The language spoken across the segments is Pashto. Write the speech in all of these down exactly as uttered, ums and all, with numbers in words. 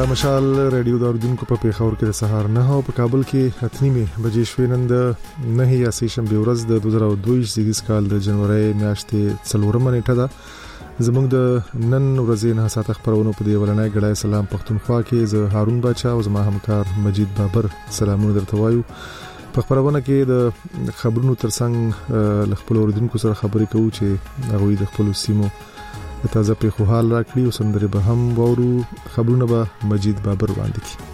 د مشال رادیو د اردوونکو په پیښور کې د سهار نه او په کابل کې اتنیمه بجې شوې نن د نه یا سه شنبه ورځ د دوه زره دوه زیږیز کال د جنوري میاشتې څلورمه نیټه ده. زموږ د نن ورځې نه ساعت خبرونه په دی ولنای غړای سلام پښتونخوا کې زه هارون باچا او زما همکار مجید بابر سلامونه درته وایو. په خبرونه کې د خبرونو ترڅنګ ل خپل اوریدونکو سره خبرې کوو چې هغه د خپل سیمو تازه په خو حال راکړي او سندره به هم وورو. خبرونه به مجید بابر وړاندې کړي.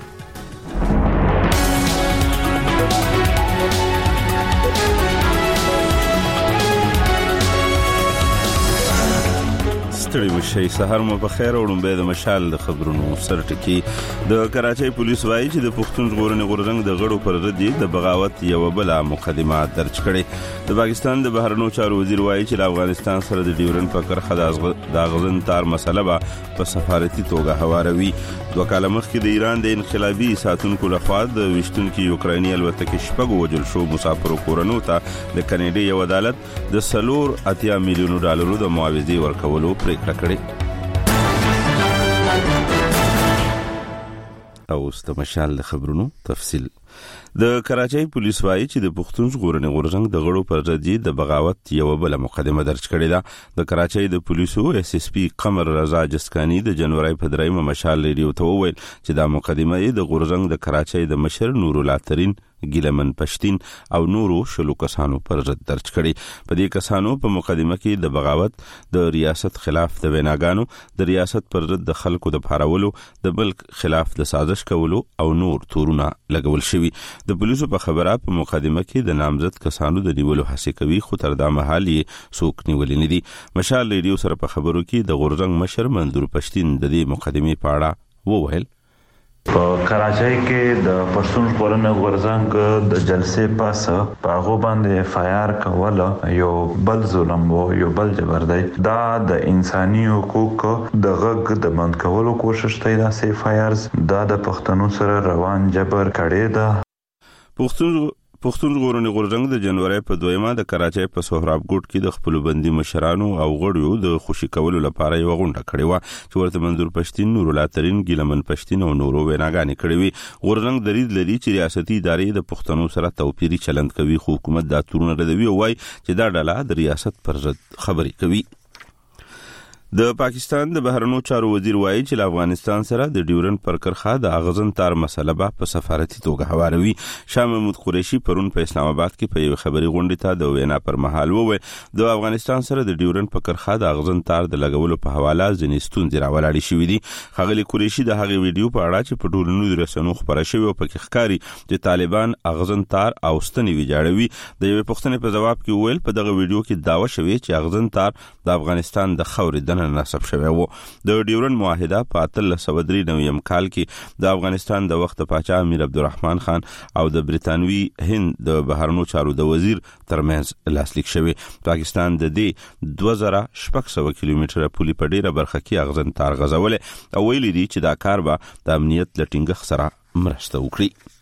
ستړي مشي سهار مو په خیر او لومبه د مشال د خبرونو سره ټکی. د کراچۍ پولیس وایي چې د پښتون ژغورنې غورځنګ د غړو پر ردی د بغاوت یو بل مقدمه درج کړي. د پاکستان د بهرنیو چارو وزیر وایي چې د افغانستان سره د ډیورن په کرخه د غزن تار مسله به په سفارتي توګه هواروي. دوه کاله مخکې د ایران د انقلابي ساتونکو لخوا د وشتونکو یوکراني الوتکې شپږ وجل شو مسافرو کورونو ته د کینیډا یو عدالت د سلور اتیا میلیون ډالرو د معاوضې ورکولو پرېکړه کړې. او استمشال د خبرونو تفصیل. د کراچۍ پولیس وایي چې د پښتون ژغورنې غورځنګ د غړو پر ردی د بغاوت یو بل مقدمه درج کړې ده. د کراچۍ د پولیسو اس اس پی قمر رضا جسکانی د جنوري په دریمه مشال ریډیو ته وویل چې دا مقدمه د غورځنګ د کراچۍ د مشر نور الله ترين ګیلمن پښتين او نورو شلو کسانو پر ضد درج کړي. په دې کسانو په مقدمه کې د بغاوت، د ریاست خلاف د ویناګانو، د ریاست پر ضد د خلکو د پارولو، د ملک خلاف د سازش کولو او نور تورونه لګول شوی. د پولیسو په خبره په مقدمه کې د نامزد کسانو د نیولو هڅه کوي، خو تر دا مهال یې څوک نیولې نه دي. مشال ریډیو سره په خبرو کې د غورځنګ مشر منظور پښتين د دې مقدمه په اړه وویل. په کراچۍ کې د پښتون ژغورنې غورځنګ د جلسې پاس په هغه باندې فایر کول یو بل ظلم وو، یو بل جبر دی. دا د انساني حقوقو د غږ د بند کولو کوشش دی. دا سی فایرز دا د پښتنو سره روان جبر کړي ده. پښتون پښتون ژغورنې غورځنګ د جنوري په دویمه د کراچۍ په سهراب ګوټ کې د خپل بندي مشرانو او غړیو د خوشی کولو لپاره یو غونډه کړې و چې ورته منظور پښتين، نور الله ترين، ګیلمن پښتين او نورو ویناګانې کړې وي. غورځنګ درید لري چې ریاستي ادارې د پښتنو سره توپیري چلند کوي، خو حکومت دا تورونه ردوي او وايي چې دا ډله د ریاست پر ضد خبرې کوي. د پاکستان د بهرنیو چارو وزیر وایي چې افغانستان سره د ډیورن پر کرخه د اغزن تار مسله به په سفارتي توګه هواروي. شاه محمود قریشي پرون په اسلام آباد کې په یو خبري غونډه ته د وینا پر مهال وویل د افغانستان سره د ډیورن پر کرخه د اغزن تار د لګولو په حواله ځینې ستونزې راولاړې شوې دي. خغلی قریشي د هغه ویډیو په اړه چې په ټولنیزو رسنیو خبره شوې او په کې ښکاري چې طالبان اغزن تار او ستنې ویجاړوي. د یو پښتنې په جواب کې ویل په دغه ویډیو کې داوا شوې چې اغزن تار د افغانستان د خاورې دننه نصب شوی وو. د ډیورن معاهده په اتلس سوه درې نویم کال کې د افغانستان د وخت پاچا امیر عبدالرحمن خان او د بریتانوي هند د بهرنیو چارو د وزیر ترمنځ لاسلیک شوی. پاکستان د دې دوه زره شپږ سوه کیلومتره پولي په ډیره برخه کې اغزن تار غځولې او ویلي دي چې دا کار به د امنیت له ټینګښت سره مرسته وکړي.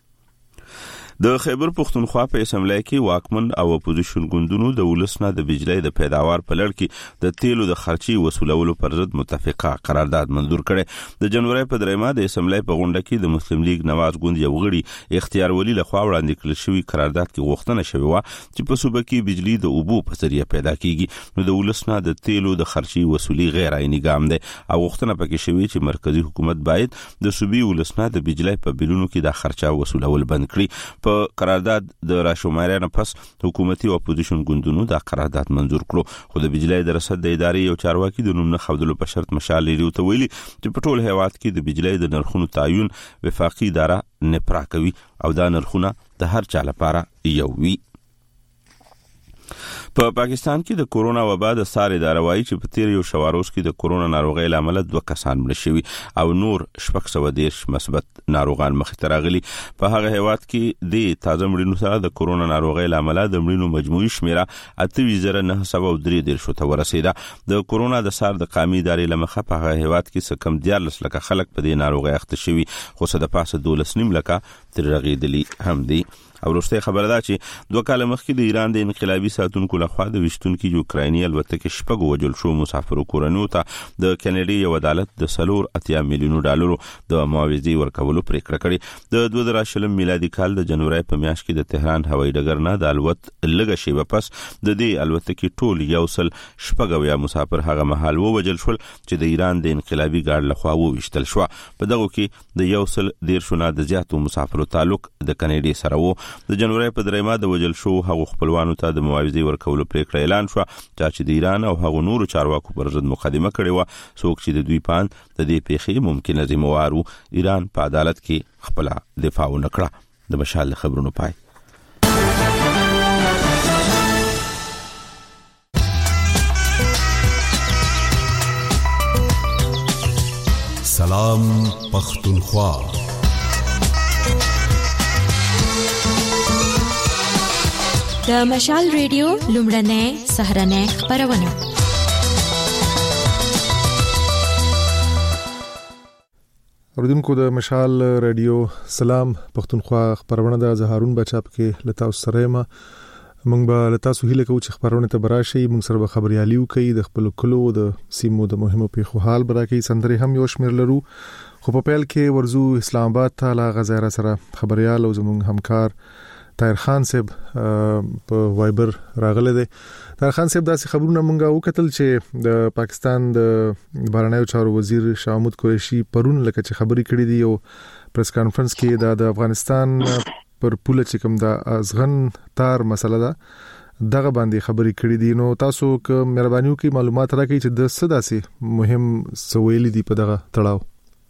د خیبر پښتونخوا په اسمبلی کې واکمن او اپوزیشن ګوندونو د ولسنه د بجلی د پیداوار په لړ کې د تیلو د خرچي وسولولو پر ضد متفقه قرارداد منظور کړي. د جنوري په دریمه د اسمبلی په غونډه کې د مسلم لیگ نواز ګوند یو غړي اختیار ولی لخوا وړاندې کړل شوی قرارداد کې غوښتنه شوی و چې په صوبه کې بجلی د اوبو په ذریعہ پیدا کیږي. نو د ولسنه د تیلو د خرچي وسولي غیر عیني ګام دی او غوښتنه پکې شوی چې مرکزی حکومت باید د صوبې ولسنه د بجلی په بیلونو کې د خرچا وسولول بند کړي. په قرارداد د راشومارۍ نه پس حکومتي او اپوزیشن ګوندونو دا قرارداد منظور کړو، خو د بجلی د رصد د ادارې یو چارواکي د نوم نه خودلو په شرط مشال لري ته ویلي چې په ټول هیواد کې د بجلی د نرخونو تعین وفاقي اداره نپرا کوي او دا نرخونه د هر چا لپاره یو وي. په پاکستان کې د کورونا وبا د ساري اداره وایي چې په تیر یو شواروز کې د کورونا ناروغۍ لامل دوه کسان مړ شوي او نور شپږ سوه دېرش مثبت ناروغان مخې ته راغلي. په هغه هیواد کې د تازه مړینو سره د کورونا ناروغۍ لامل د مړینو مجموعي شمیره اته ویشت زره نه سوه درې دېرش ته ورسېده. د کورونا د سار د قامي ادارې لمخه په هغه هیواد کې څه کم دیارلس لکه خلک په دې ناروغۍ اخته شوي، خو څه د پاسه دولس نیم لکه تر رغېدلي هم دي. او وروسته خبره ده چې دوه کال مخکې د ایران د انقلابي ساتونکو لخوا د وشتونکو یوکرایني الوتکې شپږ وجل شو مسافرو کورنو ته د کینیډي یو عدالت د سلور اتیا میلیونو ډالرو د معاوضې ورکولو پریکړه کړې. د دوه زره شلم میلادي کال د جنوري په میاشت کې د تهران هوایي ډګر نه د الوت لږه شیبه پس د دې الوتکې ټول یو سل شپږ یا مسافر هغه مهال ووجل شول چې د ایران د انقلابي ګارد لخوا وویشتل شو. په دغه کې د یو سل دیرشو نه د زیاتو مسافرو تعلق د کینیډي سره وو. د جنوري په دریمه د وجل شو هغه خپلوانو ته د معاوضې ورکولو پریکړه اعلان شو چې د ایران او هغه نورو چارواکو پر ضد مقدمه کړې و. څوک چې د دوی پان د دې پیښې ممکنه ذمہوار وو ایران په عدالت کې خپل دفاع وکړه. د مشال خبرونو پای. سلام پختونخوا. د مشال ریډیو لومړنۍ سهرنۍ خبرونه. اوریدونکو د مشال ریډیو سلام پختونخوا خبرونه د زهارون بچاپ کې لتا سره ما موږ به لتا سهیله کوو چې خبرونه ته براشي. موږ سره به خبريالي وکړي د خپل کلو د سیمو د مهمو پیښو حال براکې سندري هم یو شمیر لرو. خو په پیل کې ورزو اسلام آباد ته لا غزاره سره خبريال او زموږ همکار طاهر خان صاحب په وایبر راغله دي. طاهر خان صاحب داسې خبرونه مونږه وکتل چې د پاکستان د بهرنیو چارو وزیر شاه محمود قریشي پرون لکه چې خبري کړې دي او پریس کانفرنس کې د افغانستان پر پوله چې کوم د ازغن تار مسله ده دغه باندې خبري کړې دي. نو تاسو که مهرباني وکړئ معلومات راکړئ چې د څه داسې مهم سویل دي په دغه تړاو.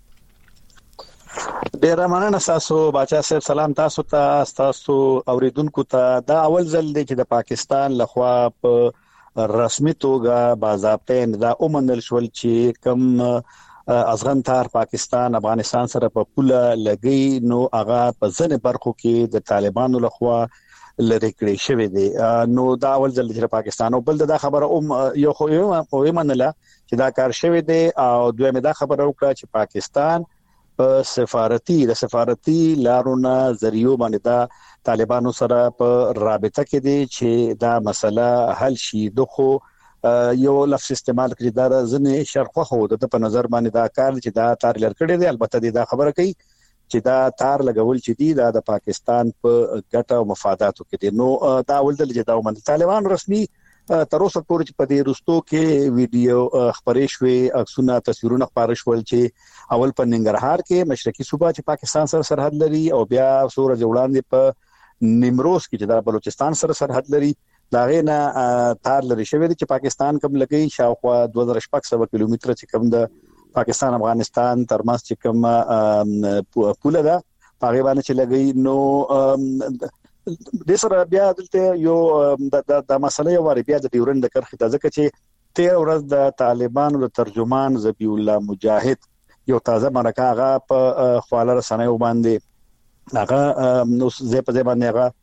ډیر مننه تاسو باچا صاحب. سلام تاسو ته تاسو اوریدونکو ته. دا اول ځل دی چې د پاکستان لخوا په رسمي توګه باضابطه دا اومنل شول چې کوم ازغن تار پاکستان افغانستان سره په پوله لګي نو هغه په ځنه برخو کې د طالبانو لخوا لری کړی شوی دی. نو دا اول ځل چې پاکستان او بل دا خبره اوم یو خو یو منله چې دا کار شوی دی او دویمه دا خبره وکړه چې پاکستان په سفارتي د سفارتي لارونه ذریعہ باندې دا طالبانو سره په رابطه کې دي چې دا مسله حل شي. دغه یو لفظ استعمال کړی دا ځنه شرقه خو د په نظر باندې دا کار چې دا تار لر کړی دی. البته دا خبره کوي چې دا تار لګول چې دی دا د پاکستان په ګټه او مفاداتو کې دي. نو دا ولدل چې دا ومن طالبان رسمي تر اوسه پورې چې په دې رستو کې ویډیو خبرې شوې عکسونه تصویرونه خبرې شول چې اول په ننګرهار کې مشرقي صوبه چې پاکستان سره سرحد لري او بیا سورج وړاندې په نیمروز کې چې د بلوچستان سره سرحد لري دا غینه تار لري شوی چې پاکستان کوم لګي شاوخوا دوه زره شپږ سوه کیلومتره چې کوم د پاکستان افغانستان ترمنځ چې کوم پوله ده هغه باندې چې لګي. نو د سره بیا دلته یو د د مسلې یو وری بیا د ډیورند کرخه د ځکه چې تیر ورځ د طالبانو د ترجمان ذبیح الله مجاهد یو تازه مرکه هغه په خواله رسنیو باندې هغه نو زه په ځای باندې هغه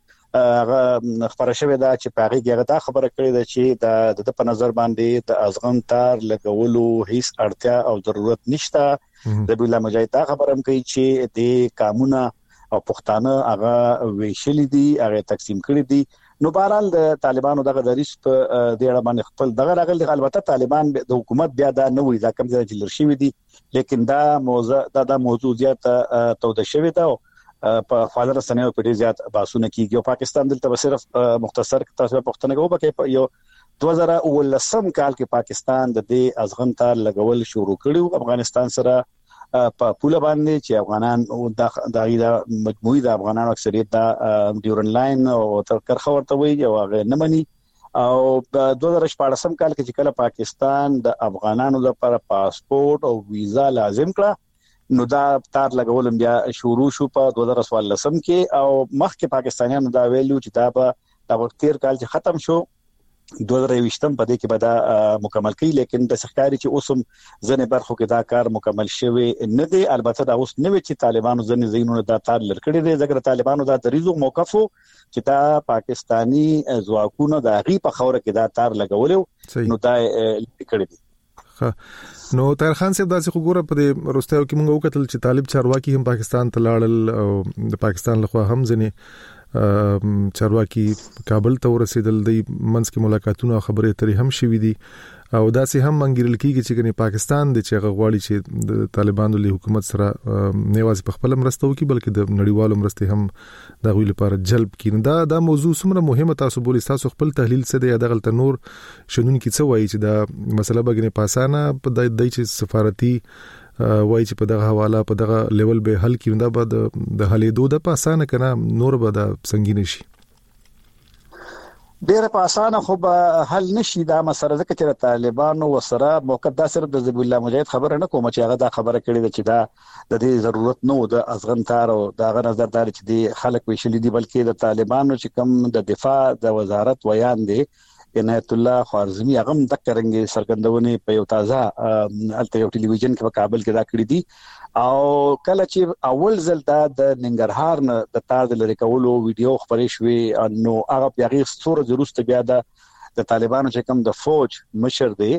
هغه خبره شوې ده چې په هغه کې هغه دا خبره کړې ده چې د په نظر باندې د ازغن تار لګولو هیڅ اړتیا او ضرورت نشته. ذبیح الله مجاهد دا خبره هم کوي چې د قانونا او پښتانه هغه ویشل دي هغه تقسیم کړی دي. نو بهرحال د طالبانو دغه دریس په د اړه باندې خپل دغه راغلي. البته طالبان د حکومت بیا دا نه وي دا کوم ځای چې لرشي دي لیکن دا موضوع دا د موضوعیت توده شوی دا په خاله رسنیو په ډیر زیات باسونه کیږي. پاکستان دلته صرف مختصر تاسو پښتنه کوو په یو دوه زره ولسم کال کې پاکستان د دې ازغن تار لګول شروع کړو افغانستان سره په پوله باندې چې افغانان او د دایره مجموعي د افغانانو اکثریت د ډیورن لاین او تر کرخه ورته وي او هغه نه مني. او په دوه زره شپږم کال کې چې کله پاکستان د افغانانو لپاره پاسپورت او ویزا لازم کړه نو دا تار لګول بیا شروع شو په دوه زره څوارلسم کې او مخکې پاکستانیانو دا ویلو چې دا به د تیر کال چې ختم شو دوه زره یوشتم په دې کې به دا مکمل کړي لیکن د سخکاري چې اوسم ځنې برخو کې دا کار مکمل شوی نه دی. البته دا اوس نه وی چې طالبانو ځنې زینونه دا تار لر کړی دی ځکه طالبانو دا دریزو موقفو چې دا پاکستانی ځواکونو د غي په خوره کې دا تار لګولو نو دا کړی دی. نو طاهر خان صاحب داسې خو ګوره په دې وروستیو کې موږ وکتل چې طالب چارواکي هم پاکستان ته لاړل او د پاکستان لخوا هم ځنې چارواکي کابل ته ورسېدل د منځ کې ملاقاتونه خبرې اترې هم شوې دي او داسې هم منګیرل کیږي چې کني پاکستان د چې غواړي چې د طالبانو له حکومت سره نه یوازې په خپل مرسته وکړي بلکې د نړیوالو مرسته هم د غوي لپاره جلب کړي. دا دا موضوع څومره مهمه تاسو بولی تاسو خپل تحلیل څه دی د غلط نور شنن کی څه وایي چې دا مسله بګنه پاسانه په دای چې سفارتي وایي چې په دغه حواله په دغه لیول به حل کړي دا به د حلې دوه د پاسانه کنه نور به د سنگین شي ډیره په اسانه خو به حل نشي دا مسله ځکه چې طالبانو وسره موقت دا صرف د ذبیح الله مجاهد خبره نه کوم چې هغه دا خبره کړې ده چې دا د دې ضرورت نه و د ازغن تار او دا غ نظردار چې دی خلک ویشلې دي بلکې د طالبانو چې کم د دفاع د وزارت ویان دی عنایت الله خوارزمی هغه د کرنګ سرګندونې په یو تازه الته یو ټلویزیون کې په کابل کې دا کړی دي او کله چې اول ځل دا د ننګرهار نه د تار د لری کولو ویډیو خبرې شوې نو هغه پیغیر ستوره ضرورت بیا د طالبانو چې کوم د فوج مشر دی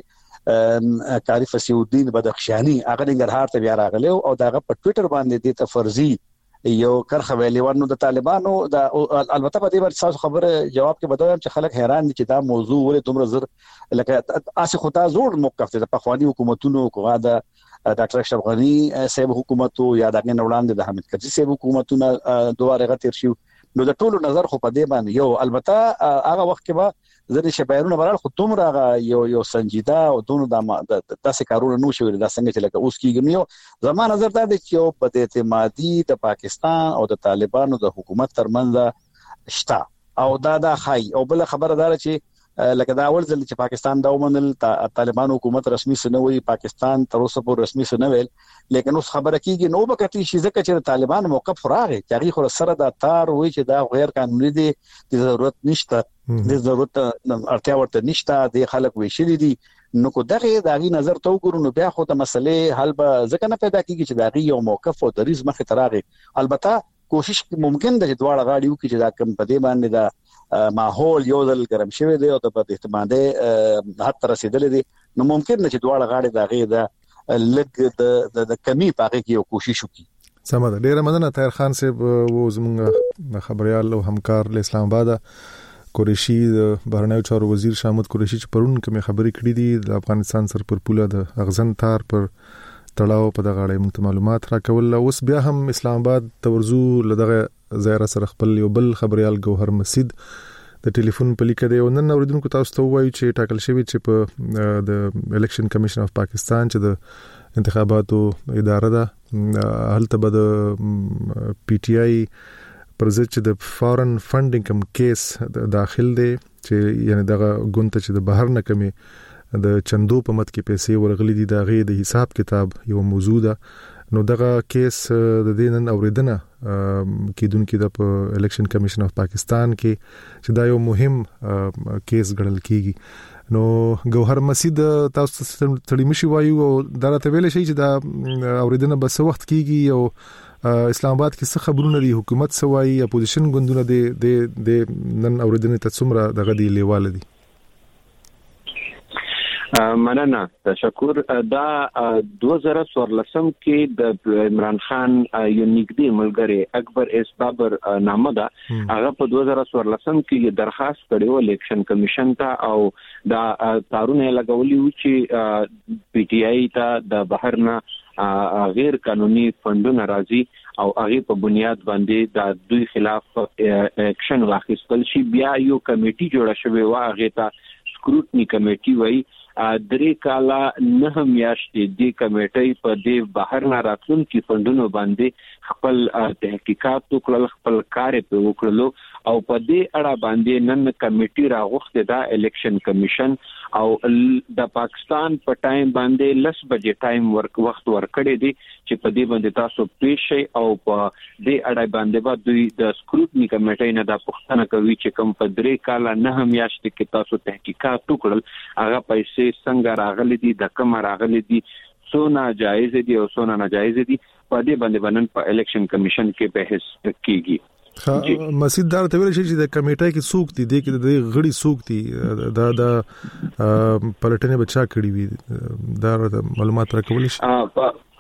کاری فصیح الدین بدخشانی هغه ننګرهار ته بیا راغلی او داغه په ټوئیټر باندې د تفرزی یو کرخه ویلی ورنو د طالبانو د البته په دې باندې تاسو خبره جواب کې بدوم چې خلک حیران دي چې دا موضوع ولې دومره زر لکه اسی خطا زوړ موقف دی په خواني حکومتونو کوغه د ډاکټر اشرف غنی صاحب حکومت یا دغه وړاندې د حمید کرزي صاحب حکومتونه دواره غتیر شو نو د ټولو نظر خو په دې باندې یو البته هغه وخت کې به زری شبایرونه برال خو دومره یو یو سنجیده او دونو د تاسو کارونه نو شوی دا څنګه چې لکه اوس کېږي نو زما نظر دا دی چې یو بد اعتمادي د پاکستان او د طالبانو د حکومت ترمنځ شته او دا دا خای او بل خبره دار چې لکه دا اول ځل چې پاکستان دا ومنل طالبان حکومت رسمي سنوي پاکستان تر اوسه پورې رسمي سنوي لیکن اوس خبره کیږي نو به کتی شي ځکه چې طالبان موقف راغی تاریخ ور سره دا تار وای چې دا غیر قانوني دي د ضرورت نشته د ضرورت اړتیا ورته نشته د خلک ویشلې دي نو کو دغه دغه نظر تو ګورو نو بیا خو د مسلې حل به ځکه نه پیدا کیږي چې دغه یو موقف او دریز مخه تراغي البته کوشش ممکن ده چې دواړه غاړي وکړي چې دا کم پدې باندې دا ماحول یو ځل ګرم شوی دی او د په احتمالي حد تر رسیدلې دي نو ممکن نه چې دواړه غاړي دغه دا لګ د کمی پاره کې یو کوشش وکړي. سمه ده ډیره مننه طاهر خان صاحب و زموږ خبريال او همکار له اسلام آباد قریشي د بهرنیو چارو وزیر شامت قریشي چې پرون کوم خبرې کړې دي د افغانستان سر پر پوله د اغزن تار پر تړاو په دغه اړه موږ معلومات راکول اوس بیا هم اسلام آباد تورزو لدغه زایر سره خپل یو بل خبريال ګوهر مسجد د ټلیفون په لیکه دی او نن اوریدونکو تاسو ته وایي چې ټاکل شوی چې په د الیکشن کمیشن اف پاکستان چې د انتخاباتو اداره ده هلته به د پی ټ آی پر ضد چې د فارن فندینګ کم کیس داخل دی چې یعنی دغه ګونته چې د بهر نه کمی د چندو په مت کې پیسې ورغلي دي د غي د حساب کتاب یو موضوع ده نو دغه کیس د دینن اوریدنه کیدونکو د الیکشن کمیشن اف پاکستان کې چې دا یو مهم کیس ګڼل کیږي نو ګوهر مسجد تاسو تړي مشي وایو او دا راته ویل شي چې دا اوریدنه بس وخت کیږي او اسلام آباد کې څه خبرونه دي حکومت سوای اپوزیشن ګوندونه دي د نن اوریدنه ته څومره دغه دی لیواله دي. مننه تشکر دا دو هزار څوارلسم کې د عمران خان یو نږدې ملګری اکبر اس بابر نامه ده هغه په دو هزار څوارلسم کې درخواست کړو الیکشن کمیشن ته او دا تارونه لګولي و چې پی ټ آی ته د بهرنه غیر قانوني فندونه راځي او هغه په بنیاد باندې د دوی خلاف اکشن واخیستل شي بیا یو کمیټي جوړه شوې و هغه ته سکروټنی کمیټي وای درې کاله نه میاشتې د کمیټې په دې بهر نه راتلونکي فندونو باندې خپل تحقیقات وکړل خپل کار په وکړلو او په دې اړه باندې نن کمیټي راغوښته د الیکشن کمیشن او د پاکستان په ټایم باندې لس بجې ټایم ورک وخت ورکړی دی چې په دې باندې تاسو پیښ شي او په دې اړه باندې به دوی د سکروټنی کمیټې نه د پښتنه کوي چې کوم په درې کاله نه میاشتې کې تاسو تحقیقات وکړل هغه پیسې څنګه راغلي دي د کوم راغلي دي څونه جایز دي او څونه ناجایز دي په دې باندې بنن په الیکشن کمیشن کې بحث کیږي. مسجد دار ته ویل شي چې د کمیټې کې څوک دي د کې د غړي څوک دي دا د پلټنې بچا کړی وي دا معلومات راکول شي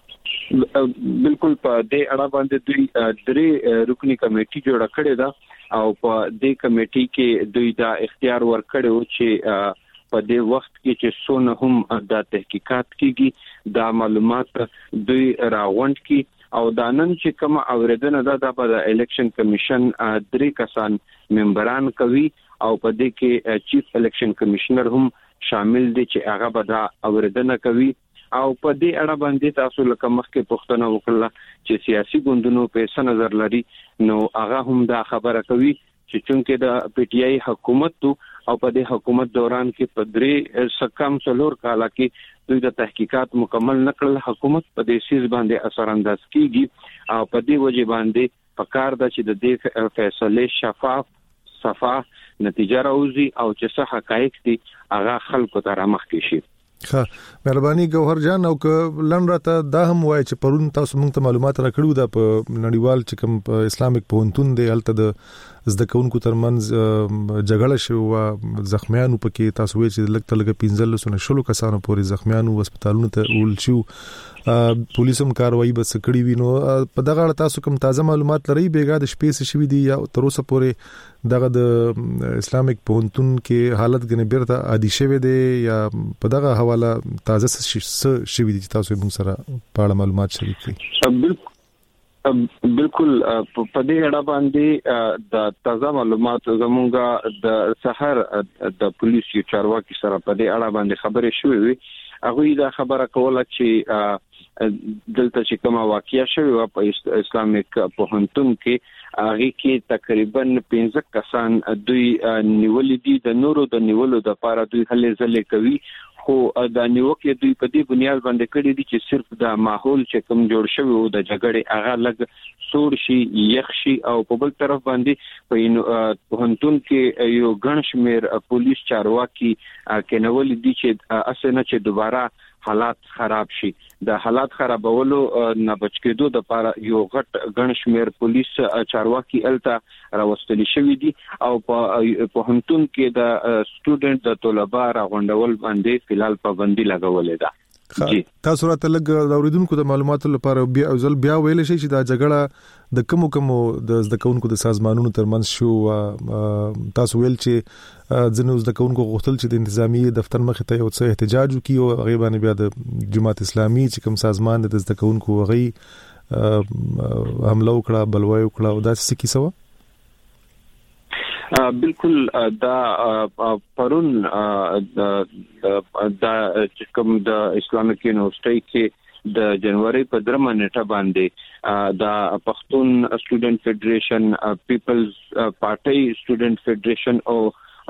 بالکل په دې اړه باندې دوی درې رکنی کمیټي جوړ کړې ده او په دې کمیټي کې دوی دا اختیار ورکړو چې په دې وخت کې چې څونه هم د تحقیقات کیږي دا معلومات دوی راغونډ کی او دا نن چې کوم اوریدنه ده د الیکشن کمیشن درې کسان ممبران کوي او په دې کې چیف الیکشن کمشنر هم شامل دي چې هغه به دا اوریدنه کوي او په دې اړه باندې تاسو لکه مخکې پوښتنه وکړه چې سیاسي ګوندونو په څه نظر لري نو هغه هم دا خبره کوي چې چونکه د پی ټی آی حکومت او په دې حکومت دوران کې په درې سکم څلور کاله کې دوی د تحقیقات مکمل نکړل حکومت په دې سیس باندې اثر انداز کیږي او په دې وجه باندې پکار د چې د دې فیصله شفاف صفاح نتیجه راوځي او چې څه حقایق دي هغه خلکو ته رامخکې شي. ها مهرباني ګوهر جان او ک لن راته دا هم وای چې پرون تاسو موږ ته معلومات راکړو دا په نړیوال چې کوم اسلامیک پونتون دی الته د زده کوونکو ترمنځ جګړه شو او زخمیانو پکې تاسو وایي چې لکه لکه پنځل سونه شلو کسانو پورې زخمیانو هسپتالونو ته ول شو پولیسوم کاروایی بس کړی وینو په دغه اړه تاسو کوم تازه معلومات لري بیګا د شپې څه شوی دی یا تر اوسه پورې دغه د اسلامیک پونتون کې حالت غنه بیرته عادي شوی دی یا په دغه حواله تازه څه شوی دی تاسو موږ سره په اړه معلومات شریک کړئ. بالکل په دې اړه باندې د تازه معلومات زموږه د سحر د پولیس یو چارواکي سره په دې اړه باندې خبرې شوې وي. هغه دا خبره کوله چې دلته چې کومه واقعیا شوه په اسلامیک پوهنتون کې هغه کې تقریبا پنځه کسان دوی نیولې دي د نورو د نیولو د لپاره دوی هلې ځلې کوي خو د نیوکې دوی په دې بنیاد باندې کړی دي چې صرف د ماحول چې کوم جوړ شوی او د جګړې هغه لګ سور شي یخ شي او په بل طرف باندې په پوهنتون کې یو ګڼ شمیر پولیس چارواکي کېنول دي چې اسنه چې دوباره حالات خراب شي. د حالات خرابولو نه بچ کېدو د لپاره یو غټ ګڼ شمیر پولیس چارواکي الته راوستل شوی دي او په پوهنتون کې د سټوډنټ د طلبه راغونډول باندې فلال پابندي لګولې ده. تاسو راته لګ اوریدونکو د معلوماتو لپاره بیا ځل بیا ویل شي چې دا جګړه د کوم کوم د زده کوونکو د سازمانونو ترمنځ شو تاسو ویل چې ځنه زده کوونکو غوښتل چې د انتظامی دفتر مخې ته یو څه احتجاج وکړي او هغه باندې بیا د جماعت اسلامي چې کوم سازمان د زده کوونکو هغه حمله وکړه بلوای وکړه او دا څه کیسه و؟ بالکل دا پرون دا کوم د اسلامیک یونیورسيټي کې د جنوري په درمه نیټه باندې د پښتون سټوډنټ فدریشن پیپلز پارټي سټوډنټ فدریشن او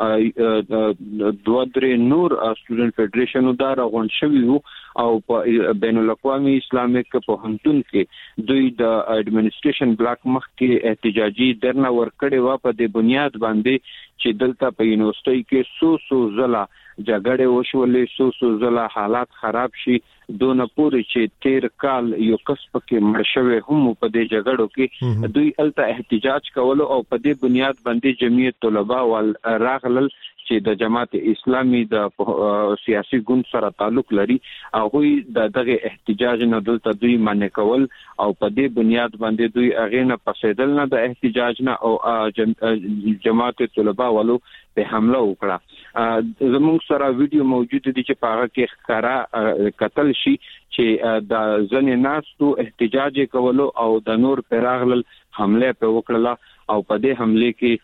دوه درې نور سټوډنټ فدریشن دا راغون شوی وو او په بین الاقوامي اسلامیک پوهنتون کې دوی د اډمنسټریشن بلاک مخ کې احتجاجي درنه ورکړې و په دې بنیاد باندې چې دلته په یونیورسيټي کې سو سو زلا جګړه وشولې سو سو زلا حالات خراب شي دونه پوری چې تیر کال یو کسب کې مړ شوی هم په دې جګړو کې دوی الته احتجاج کول او په دې بنیاد باندې جمعیت طلبه ول راغلل چې د جماعت اسلامي د سیاسي ګوند سره تعلق لري او هغوی د دغه احتجاج نه دلته دوی منع کول او په دې بنیاد باندې دوی هغه نه پسیدل نه د احتجاج نه او جماعت طلبه والو په حمله وکړه. زموږ سره ویډیو موجود دي چې په هغه کې ښکارا قتل شي چې د ځنې ناسو احتجاج کولو او د نور پراغلل حمله په وکړه او په دې حمله کې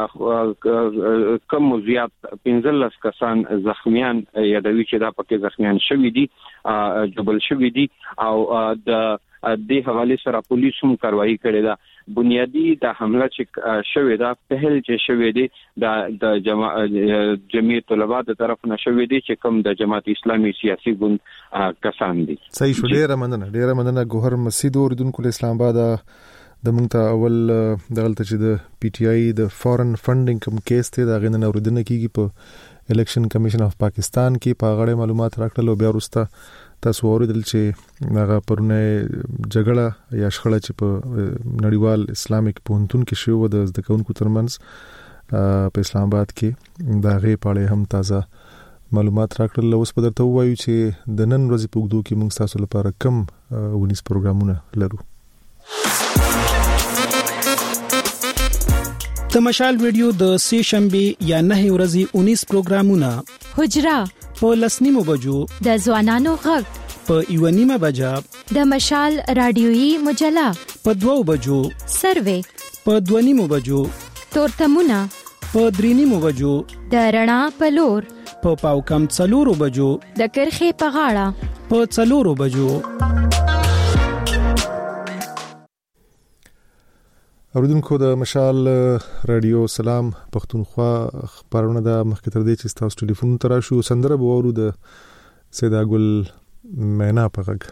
کم زیات پنځلس کسان زخمیان یادوي چې دا پکې زخمیان شوي دي جبل شوي دي او د دې حواله سره پولیس هم کاروایی کړې ده. بنیادی د حمله چې شوې ده پهل چې شوې دي د جمعیت طلبه د طرف نه شوې دي چې کوم د جماعت اسلامي سیاسي ګوند کسان دي. صحیح شو. ډیره مننه ډیره مننه ګوهر مسعود اوریدونکو اسلام آباد د مونږ ته اول دغلته چې د پی ټی آی د فورن فندینګ کوم کیس ته دا غننه اوریدنه کیږي په الیکشن کمیشن اف پاکستان کې په غړې معلومات راکړل او بیا وروسته تاسو اوریدل چې هغه پرونه جګړه یا شخړه چې په نړیوال اسلامیک پوهنتون کې شو د زده کوونکو ترمنځ په اسلام آباد کې دا غي پاړې هم تازه معلومات راکړل. اوس په درته وایو چې د نن ورځې په وګړو کې موږ تاسو لپاره کم ونیس پروګرامونه لرو. د مشال ریډیو د سه شنبه یا نه ورځې اونیس پروګرامونه حجرا په لسنیمو بجو د ځوانانو غږ په ایونیمه بجا د مشال رادیويي مجله په دوو بجو سروې په دونیمو بجو تورتمونه په درینیمو بجو د رڼا په لور په پاو کم څلورو بجو د کرخې په غاړه په څلورو بجو. اوریدونکو د مشال رادیو سلام پښتونخوا خبرونه د مخکې تر دې چې تاسو ټلیفون تر شو سندره به ورو د سیدا ګل مینا په غږ.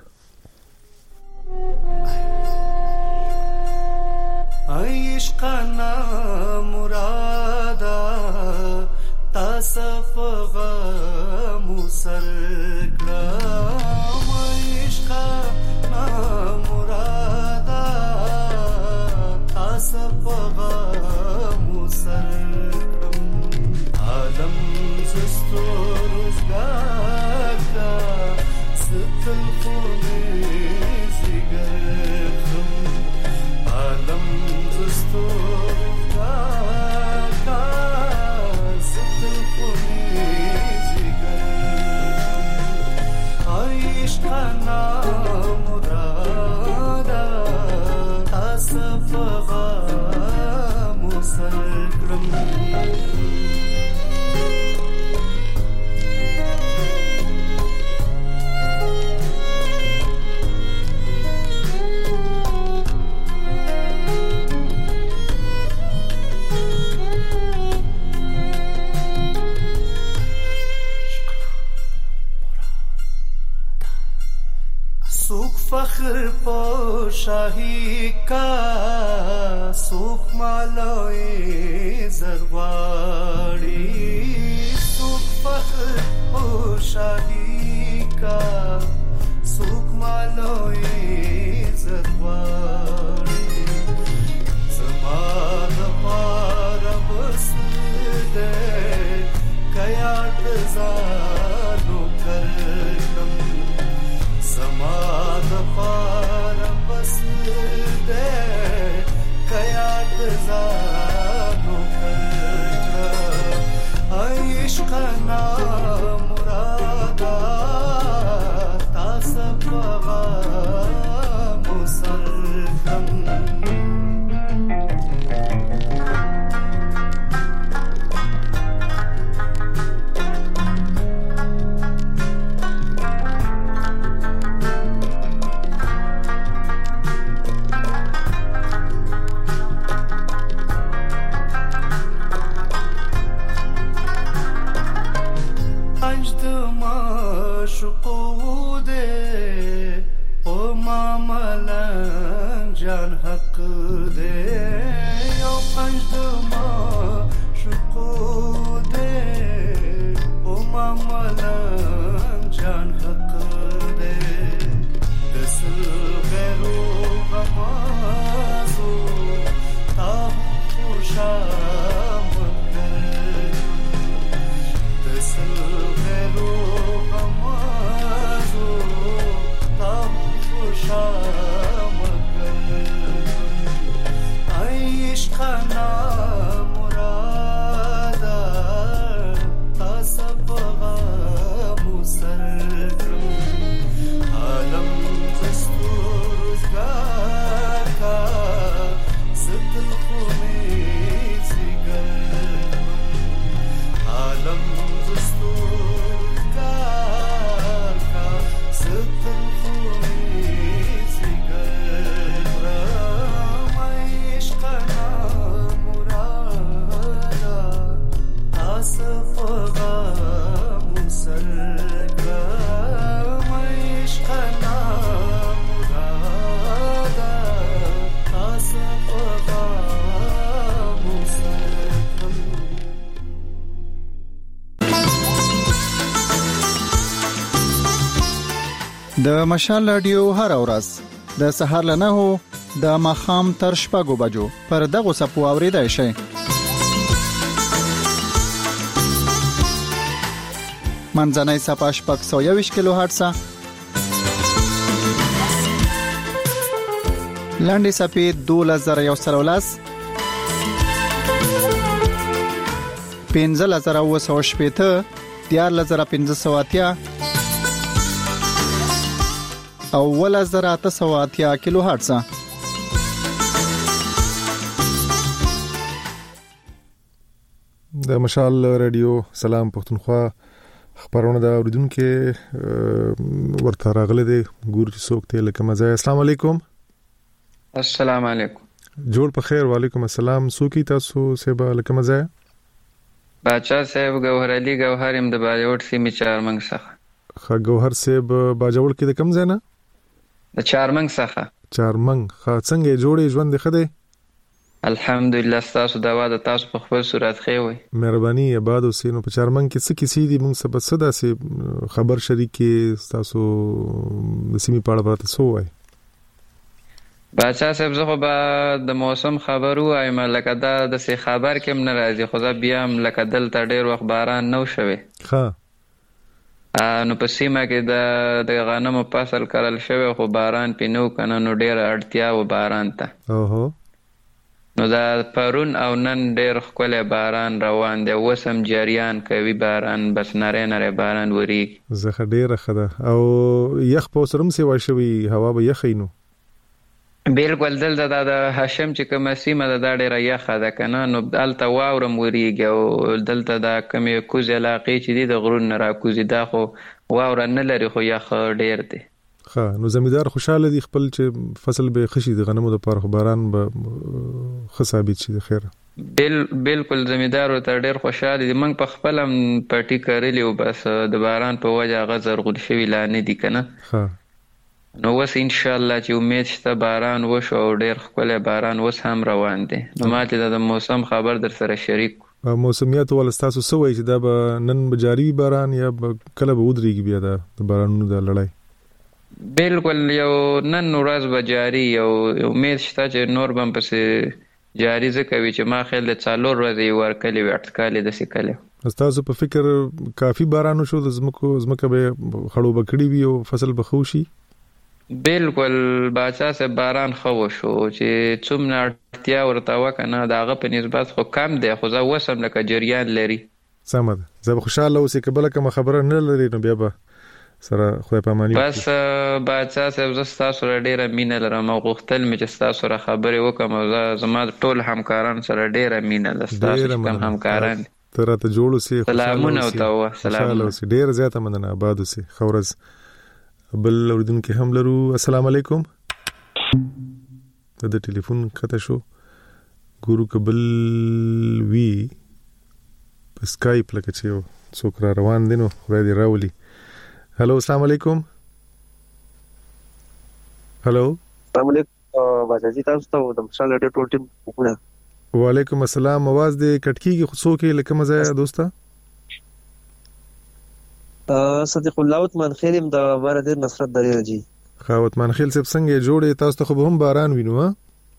عشقنا مرادا تصفغ مسرکړه عشقنا مرادا تصفغ مسرکړه عالم زستو روزګار ستل خونه زیګرم عالم زستو فخر پو شاہی کا سوک مالوی زرواڑی سوک فخر پو شاہی کا سوک مالوی زرواڑی زمان پار بس دے کیاد زانو کرکم زمان پار بس دے کیاد زانو کرکم عشقنا مرادا تاسب غام سرکم د مشال رادیو هر ورځ د سهار له نهو د ماخام تر شپږو بجو پر دغه سپو اوریدای شي. منځنۍ صفحه شپږ سوه یوویشت کیلو هرتز لاندې صفحې دوولس زره یو سل ولس پنځلس زره اوه سوه شپېته دیارلس زره پنځه سوه اتیا او اوولس زره اته سوه اتیا کیلو هرتز. د مشال رادیو سلام پښتونخوا خبرونه د اوریدونکو ورته راغله دي ګور چې څوک ته لکه مزه. السلام علیکم. السلام علیکم. جوړ په خیر. وعلیکم السلام. سوکی تاسو سبا لکه مزه؟ باچا صاحب گوهر علي گوهر يم د باجوړ سیمې چارمنګ څخه. خا گوهر صاحب باجوړ کې د کم ځای نه؟ د چارمنګ څخه. چارمنګ. خا څنګه جوړې ژوند خده؟ الحمدلله. تاسو دا واده تاسو په خپل صورت خې وي. مهرباني آباد اوسئ. نو په چارمنګ کې څه کیسې دي موږ سبا صدا سي خبر شریکي تاسو د سیمې په اړه پراته سو وای؟ باچا صاحب زه خو به د موسم خبرو وایم لکه دا د سي خبر کې هم ناراضي خو ځا بیا هم لکه دلته ډېر وخت باران نو شوي. ها نو په سیمه کې د د غنمو فصل کرل شوی خو باران پینو کنه نو ډېر اړتیا و باران ته. اوهو. نو دا پرون او نن ډېر ښکلی باران روان دی. اوس هم جریان کوي باران بس نری نری باران وریږي. زه ډېره ښه ده. او یخ په اوس هم سیوا شوي هوا به یخی نو؟ بالکل. دلته دا د هاشم چې کومه سیمه ده دا ډېره یخه ده که نه نو هلته واوره هم وریږي او دلته دا کومې کوزې علاقې چې دي د غرونو نه راکوزي دا خو واوره نه لري خو یخ ډېر دی. ښه. نو زمیندار خوشاله دي خپل چې فصل به ښه شي د غنمو دپاره خو باران به ښه ثابت شي د خیره؟ بل بالکل زمیندار ورته ډېر خوشاله دي. موږ په خپله هم پټي کرلي وو بس د باران په وجه هغه زرغون شوي لا نه دي که نه. ښه. نو اوس انشاءالله چې امید شته باران وشو او ډېر ښکلی باران اوس هم روان دی. نو ما چې د موسم خبر در سره شریک کړو. موسمیات ول ستاسو څه وایي چې دا به نن به جاري وي باران یا کله به ودرېږي بیا دا د بارانونو دا لړۍ؟ بالکل یو نن ورځ به جاري او امید شته چې نور به هم پسې جاري ځکه وي چې ما خیال د څلور ورځې یې ورکلي وي اټکالې داسې کلی. ستاسو په فکر کافي باران وشو د ځمکو ځمکه به خړوبه کړي وي او فصل به ښه وشي؟ بالکل باچا صاحب باران ښه وشو چې څومره اړتیا ورته وه که نه د هغه په نسبت خو کم دی خو زه اوس هم لکه جریان لري. سمه ده. زه به خوشحاله اوسې که بله کومه خبره نه لري نو بیا به سره خدای پاماني بس باچا صاحب زه ستاسو سره ډېره مینه لرم او غوښتل مې چې ستاسو سره خبرې وکړم او زه زما ټول همکاران سره ډېره مینه ده. ستاسو چې کوم همکاران ته راته جوړ اوسې سلامونه ورته ووایه. خوشحاله اوسې. ډېره زیاته مننه. آباد اوسې. ښه ورځ. بل اوریدونکو هم لرو. السلام علیکم. د ټلیفون کته شو ګورو کبل وی په سکایپ لکه چې څوک را روان دي نو خدای دې راولي. هلو السلام علیکم. هلو السلام علیکم. باچا جی تاسو ته د مشال رادیو ټول ټیم وکړه. وعلیکم السلام. आवाज دې کټکیږي خو څوک لکه مزه دوستا؟ صدیق الله عثمان خیل د بارادر نصرت درې جی. خا عثمان خیل صاحب څنګه جوړې تاسو ته خو هم باران وینو؟ ها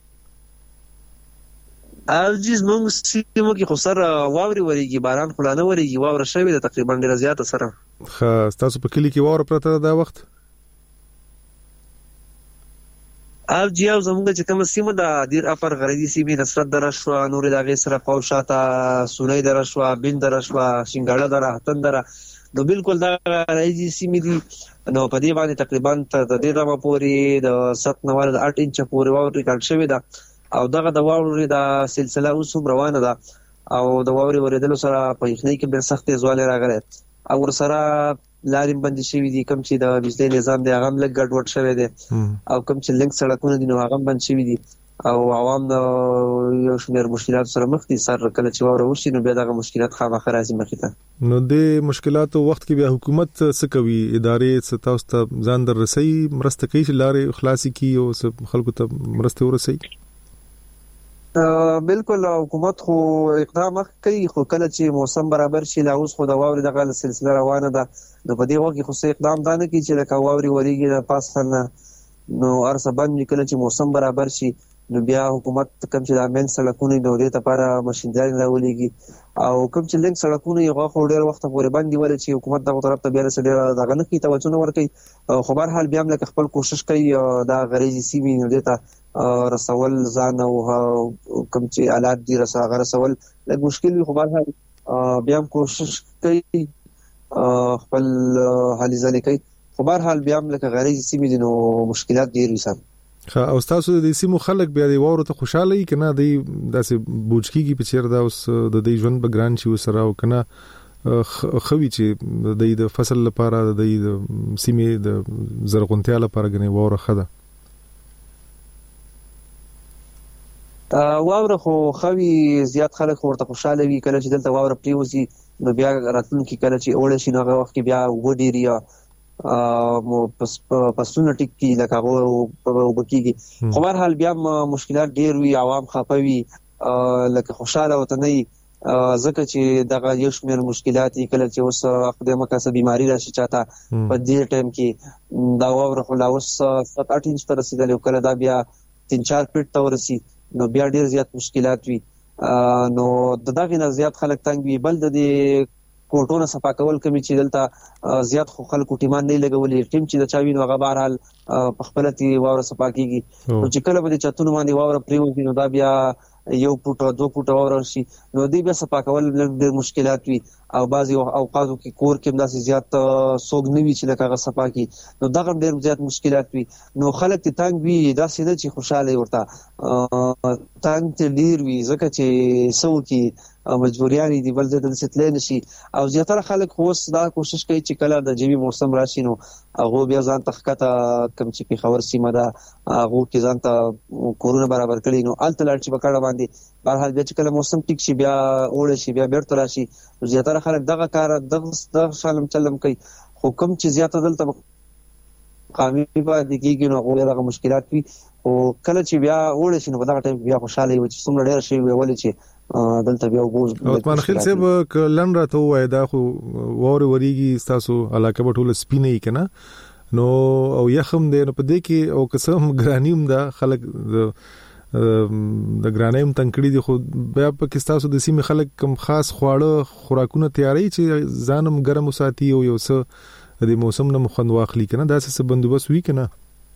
الجیز موږ سیمو کې خو سره واوري وریږي باران خو نه وریږي واوره شوی د تقریبا ډیره زیاته سره. خا تاسو په کلی کې واوره پرته دا وخت؟ او جی او زموږ چې کوم سیمه د دیر افر غریدي سیمه نصرت درشوا نور د غي سره قو شاته سولې درشوا بین درشوا شینګاړه در هتن در نو بالکل دا راځي سیمه دي نو په دې باندې تقریبا تر دې دمه پورې د سات نوال د اټ انچ پورې واوري ریکارډ شوی دا او دغه د واوري د سلسله اوس روانه ده او د واوري ورېدل سره په یخنۍ کې به سخت زوال راغلی او ور سره لارې باندې شوی دي کوم چې د بجلی نظام دی هغه لږ ګډوډ شوی دی او کوم چې لنک سړکونه دي نو هغه بند شوی دي او عوام د یو شمېر مشکلات سره مخ دي. سر کله چې واوره وشي نو بیا دغه مشکلات خامخا راځي مخې ته. نو د مشکلاتو وخت کې بیا حکومت څه کوي؟ ادارې څه تاسو ته ځان در رسي مرسته کوي چې لارې خلاصي کی او خلکو ته مرسته ورسي؟ بالکل حکومت خو اقدام کوي خو کله چې موسم برابر شي لا اوس خو د واوري دغه سلسله روانه ده نو په دې وخت کې خو اقدام دا نه کوي چې لکه واوري وریږي د پاسه نه نو ارسه باندې کله چې موسم برابر شي نو بیا حکومت کوم چې د امن سړکونه د دې لپاره ماشينځای راولېږي او کوم چې لنک سړکونه یو غوښ ډېر وخت پورې باندې ول چې حکومت دغه طرف ته بیا سره دغه نه کوي توجه نه ورکوي خو بهر حال بیا هم لکه خپل کوشش کوي دا غریزي سیمې نو دې ته رسول ځان او کوم چې آلات دي رساغه رسول لږ مشکل وي، خو بهرحال بیا هم کوشش کوي خپل حالي ځلې کوي، خو بهرحال بیا هم لکه غریزي سیمې دي نو مشکلات ډېر وي سره. او تاسو د سیمو خلک بیا د وورو ته خوشاله وي کنه؟ دی داسې بوجکیږي په چیر دا اوس د دې ژوند بګران شي وسره او کنه خوي چې د د فصل لپاره د د سیمې د زرغونتیا لپاره غني ووره خده واوره خو خوي زیات خلک ورته خوشاله وي. کله چې دلته واوره پریوزي نو بیا راتلونکي کله چې اول شي نو هغه وخت بیا وډیریا مو پس پسونه ټکی لکه هغه وبکیږي، خو بهرحال بیا مشکلات ډیر وي، عوام خپوي لکه خوشاله وته نه ځکه چې دغه یو شمېر مشکلات کله چې اوس خدای مکاسه بیماری راشي چاته په دې ټایم کې دا وره خو لا اوس سات اټ انچ تر رسیدلی، کله دا بیا تین چار فټ ته ورسي نو بیا ډیر زیات مشکلات وي. نو دغه نه زیات خلک تنګ وي. بل د کوټونه صفا کول کمی چې دلته زیات خو خلکو ټیمان نه لګولې، ټیم چې د چاوین هغه بهرحال په خپلتي واوره صفا کیږي نو چې کله به د چتونو باندې واوره پریوځي نو دا بیا یو فوټ دوه فوټ واوره شي نو دی بیا صفا کول ډېر مشکلات وي، او بعضي اوقاتو کې کور کې داسې زیات سوګ نه وي چې لکه هغه صفا کی نو دغه ډېر زیات مشکلات وي. نو خلک ته تنګ وي داسې نه چې خوشاله ورته تنګ ته ډېر وي ځکه چې سو کې مجبوریان دي بل د ستلې نشي، او زیاتره خلک اوس دا کوشش کوي چې کله د جیبي موسم راشي نو هغه بیا ځان تخکته کم چې په خبر سیمه ده هغه کې ځان ته کورونه برابر کړي نو الته لاړ چې بکړه باندې بهرحال بیا چې کله موسم ټیک شي بیا اوړ شي بیا بیرته راشي، زیاتره خلک دغه کار دغه شالم چلم کوي. خو کوم چې زیاته دلته قامي باندې کېږي نو هغه دغه مشکلات وي، او کله چې بیا اوړ شي نو په دغه ټایم بیا خوشاله وي چې څومره ډېر شي ولې چې دلته بیا وګوز. عثمان خیل صاحب کلن راته وای دا خو ووري وریږي تاسو علاقه په ټوله سپینې کنه نو او یخم دی نو په دې کې او قسم ګرانیم دا خلک د ګرانیم تنکړي دي، خو بیا په کې تاسو د سیمې خلک کم خاص خواړه خوراکونه تیاری چې ځانم ګرم وساتي او یو څه د موسم نه مخند واخلي کنه دا څه بندوبست وی کنه؟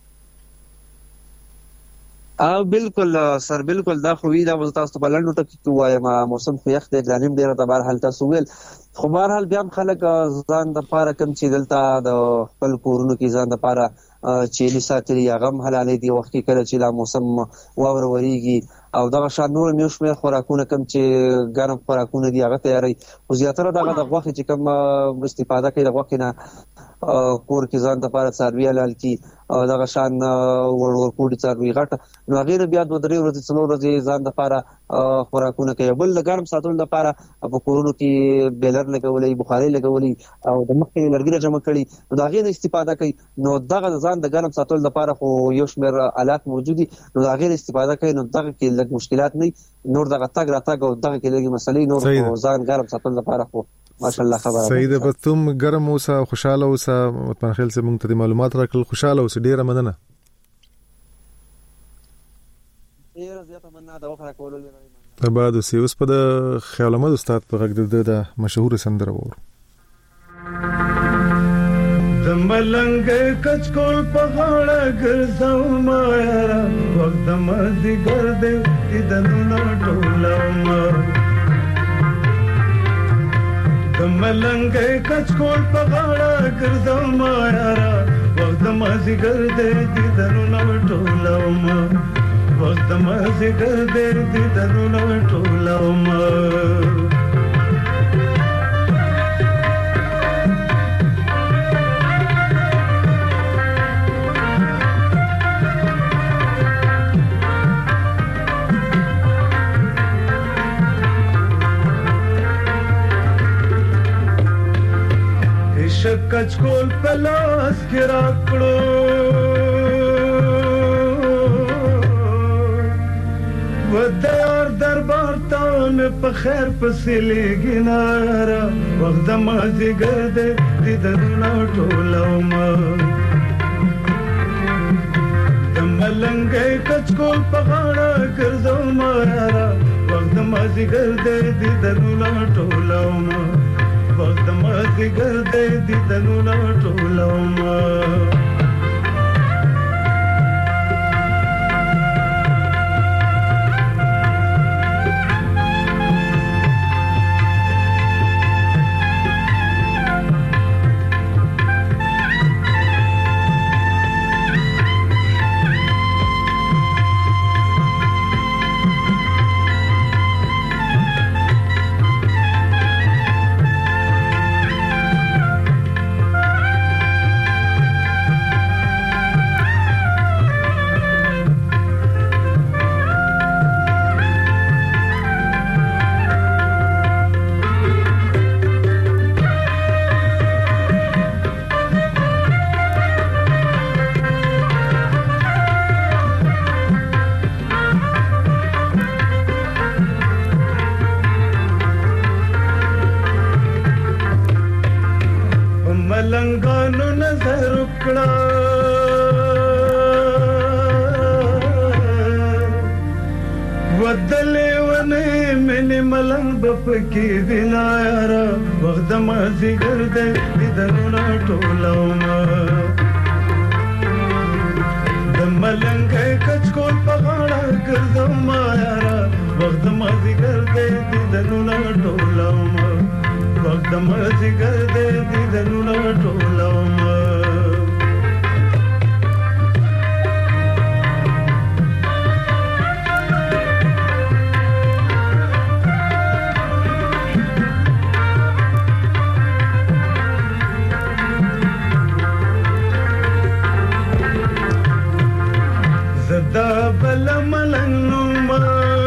او بالکل سر بالکل دا خو وی دا تاسو په لندو ټکی وایم موسم خو یخ دی ګرانیم ډیره د بهر حال تاسو ویل، خو بهر حال بیا خلک ځان د پاره کم چې دلته د خپل کورونو کې ځان د پاره چې لساتري غم حلالې دی وخت کله چې لا موسم واور وریږي او دغه شان نور میوش مې خوراکونه کم چې ګرم خوراکونه دی هغه تیاری، او زیاتره دغه د غوښه چې کم استفاده کوي د غوښه نه کور کې ځان د پاره څاروي حلال کی او دغه شان ور ور کوډي څاروي غټ نو غیر بیا دوه درې ورځې څلور ورځې ځان د پاره خوراکونه کوي. بل د ګرم ساتلو لپاره په کورونو کې بیلر لګولې بخاري لګولې او د مخکې لرګي جمع کړي نو دا غیر استفاده کوي، نو دغه ځان د ګرم ساتلو لپاره خو یو شمېر آلات موجودي نو دا غیر استفاده کوي نو دغه کې لږ مشکلات نه نور دغه تاګ را تاګ او دغه کې لږ مسلې نور ځان ګرم ساتلو لپاره خو ماشاءالله خبره سید پتوم ګرم اوسه خوشاله اوسه عثمان خیل سے موږ ته معلومات راکړل، خوشاله اوسه ډیره مننه. ډیره زیاته مننه دا وخت کولو لپاره. په بعد اوسه اوس په د خیال احمد استاد په غږ د مشهور سندره وور د ملنګ کچکول په غاړه ګرځاو ما یارا وخت مازی ګرځې دنو ټوله ما د ملنګ کچکول په غاړه ګرځاو ما یارا وخت مازی ګرځې دنو ټوله ما وخت مازی ګرځې دنو ټوله ما کچکول پلاس کې راکړو ودار دربار ته مې په خیر پسې لګي نارا وخت مازی ګرځې دیدنونه ټوله ما د ملنګ کچکول په غاړه ګرځاو ما یارا وخت مازی ګرځې دیدنونه ټوله ما وخت مازی ګرځې دیدنونه ټوله ما ملنګانو نظر وکړه ودلې ونه مې ملنګ بپکې ویلا یارا وخت ما زیګر دې دنو ټولوم د ملنګ کچکول په غاړه ګرځم یارا وخت ما زیګر دې دنو ټولوم وخت ما زیګر دې دنو ټولوم زدا بل ملنګما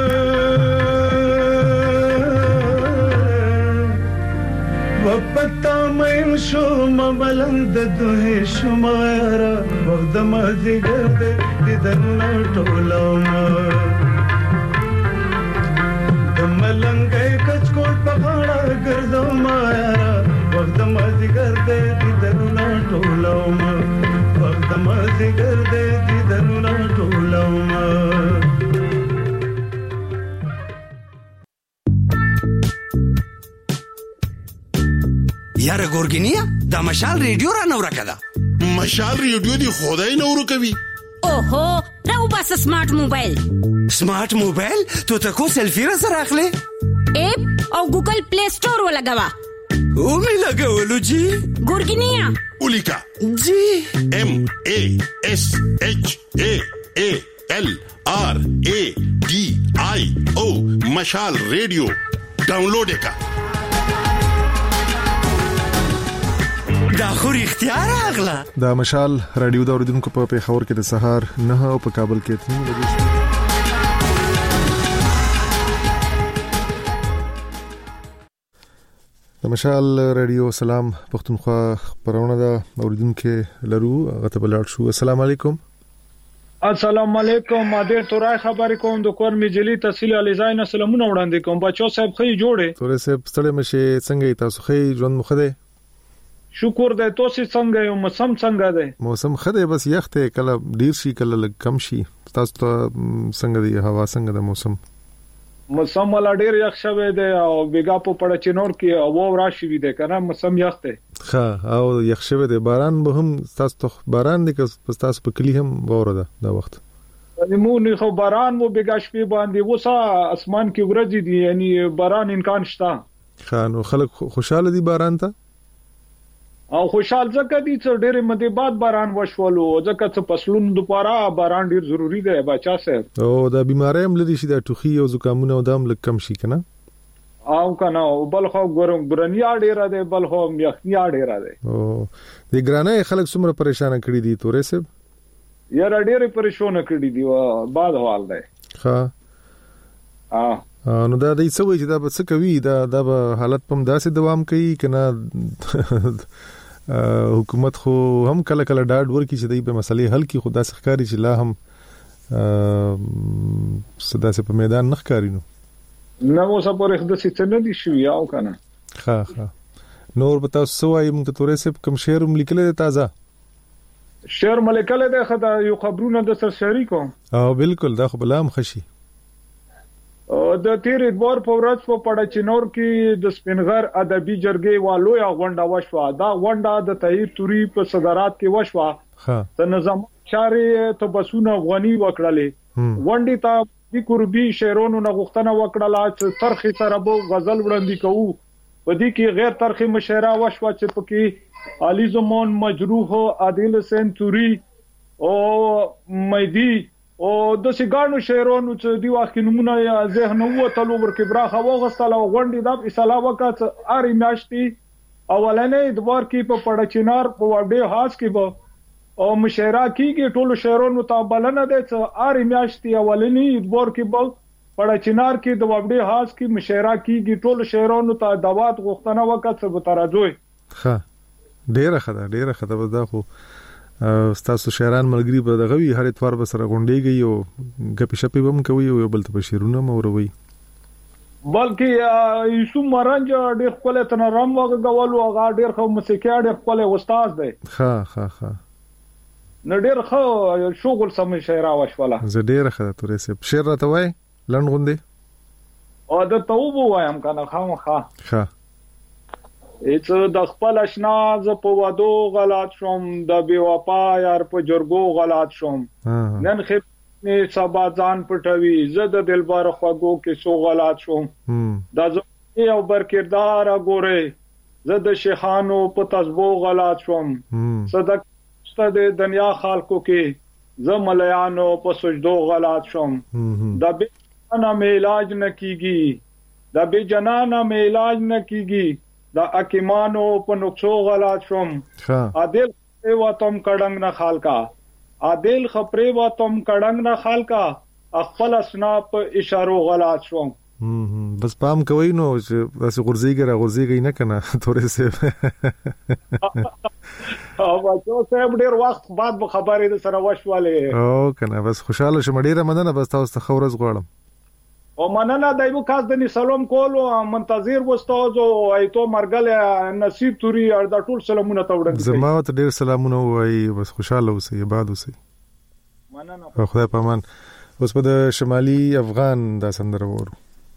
وپتا مې شو ملنګ د دوه شمارا وخت ما زیګر دې دنو ټولوم د ملنګ کچکول په غاړه ګرځم یارا وخت ما زیګر دې دنو ټولوم وخت ما زیګر دې دنو ټولوم یاره ګورګینیا دا مشال ریډیو را نو راکدا مشال ریډیو دی خدای نو ورکوي اوهو راو بس سمارټ موبایل سمارټ موبایل ته تکو سلفی را سره اخلي اپ او ګوګل پلی سٹور ولګوا او می لګولو جی ګورګینیا اولیکا جی ام ا اس اچ ا ا ال آر ا ډي آی او مشال ریډیو ډاونلوډ کا دا خو اختیار اغلا دا مشال رادیو دا اوریدونکو په پیښور کې د سهار نه او په کابل کې تنو لګی د مشال رادیو سلام پښتونخوا خبرونه دا اوریدونکو لرو غته بلار شو. السلام علیکم. السلام علیکم. ماده تورای خبرې کوم د کور مجلی تحصیل الیزاین سلامونه وړاندې کوم. بچو صاحب خې جوړه تورې صاحب ستړي مشه څنګه تاسو خې ژوند مخ ده؟ شکر ده. تاسو څنګه یو؟ موسم څنګه ده؟ موسم خده بس یخته کله ډیر شي کله لږ کم شي. تاسو ته څنګه دی هوا څنګه ده موسم؟ موسم ولا ډیر یخ شوه ده او بیګا په پړچینور کې او راشي وي ده کنه موسم یخته. ها او یخ شوه ده باران به هم تاسو ته باران دي که تاسو په کلی هم وره ده دا وخت. نیمونی خو باران مو بیګا شپې باندې وسه اسمان کې ورځي دي یعنی باران امکان شته. خان او خلک خوشاله دي باران ته او خوشحال ځکه دي چې ډېر مده بعد باران وشولو ځکه چې فصلونو لپاره باران ډېر ضروری دی بچا صاحب. او دا بیماری هم لدی شي د ټوخي او زکامونه او دام لکم شي کنه او کنه بل خو ګورم ګرنیا ډېر دی بل خو یخنیا ډېر دی. او د ګرانه خلک څومره پریشان کړي دي تورې صاحب؟ یاره ډېر پریشان کړي دي بعد حال دی. ها ا نو دا د څه وی چې دا به څه کوي دا د حالت پم داسې دوام کوي کنه حکومت خو هم کله کله ډاډ ورکړي چې دای په مسلې حل کې خدا ښکاری چې لا هم صدا سه په میدان نه ښکاری نو نو اوسه پورې خدای څه نه دي شو یاو کنه. ها ها نور بتا سوای موږ ته تورې سه کم شعر ملیکل تازه شعر ملیکل ده خدای یو خبرونه د سر شریکو او بالکل دا خو بلام خشي د تیر ادوار په ورځ په پړچینور کې د سپینغر ادبي جرګې والو یا غونډه وشوه. دا غونډه د طاهر توري په صدارت کې وشوه. ها د نظام چارې ته بسونه افغاني وکړلې. غونډې ته د قربي شعرونو نغښتنه وکړه چې ترخی سره به غزل وړاندې کوو. په دې کې غیر ترخی مشاعره وشوه چې پکې علي زمان مجروح عادل حسین توري او مېدی او د سیګانو شعرونو چې دی وخت نمونه ذهن وته لو ورکه براخه وغستله غونډې د اصلاح وکړه. اری میاشتي اولنې ادوار کې په پړچینار په وړې هاس کې به او مشاعره کیږي ټولو شعرونو ته بلنه ده چې اری میاشتي اولنې ادوار کې به پړچینار کې د وړې هاس کې مشاعره کیږي ټولو شعرونو ته دعوت غوښتنه وکړه چې به ترجوي. ها ډیره خده ډیره خده ودا خو تاسو شهران ملګری به دغه وی هر اتوار به سره غونډيږي او غپی شپې بم کوي او بل ته بشیرونه موروي. بلکې یوسف مرنج ډېر خپل تنرم وغولو هغه ډېر خو موسیقي ډېر خپل استاد دی. ها ها ها نو ډېر خو شغل سم شاعر واشوله. زه ډېر خدای تورې سه شعر راته وای لند غوندي او د توبو وایم کنه خامخا. ها اڅ د خپل آشنا ز په وادو غلط شوم د بی وفا یار په جرګو غلط شوم نن خپ نه سبا ځان پټوي زه د دلبر خوګو کې سو غلط شوم دا زه یو بر کردار غوره زه د شیخانو په تسبو غلط شوم صدق ست د دنیا خلکو کې زه مليانو په سجدو غلط شوم دا به جنا مې علاج نه کیږي دا به جنا نه مې علاج نه کیږي دا اکیمانو په نقصو غلط شوم عادل و تم کډنګ نه خالکا عادل خپره و تم کډنګ نه خالکا خپل اسنا په اشارو غلط شوم. بس پام کوي نو چې بس غرزيګره غرزيګي نه کنه تورې سه او واچو سه ډېر وخت بعد به خبرې د سره وشواله او کنه بس خوشاله شم ډېر مننه بس تاسو ته خورز غواړم او مننه دایو کاس د سلام کولو منتظر وستاو ایتو مرګله نصیب توري د ټول سلامونه توړم زما ته ډېر سلامونه وای بس خوشاله اوسئ باد اوسئ مننه خدای پامان. اوس په د شمالي افغان دا سندره وورو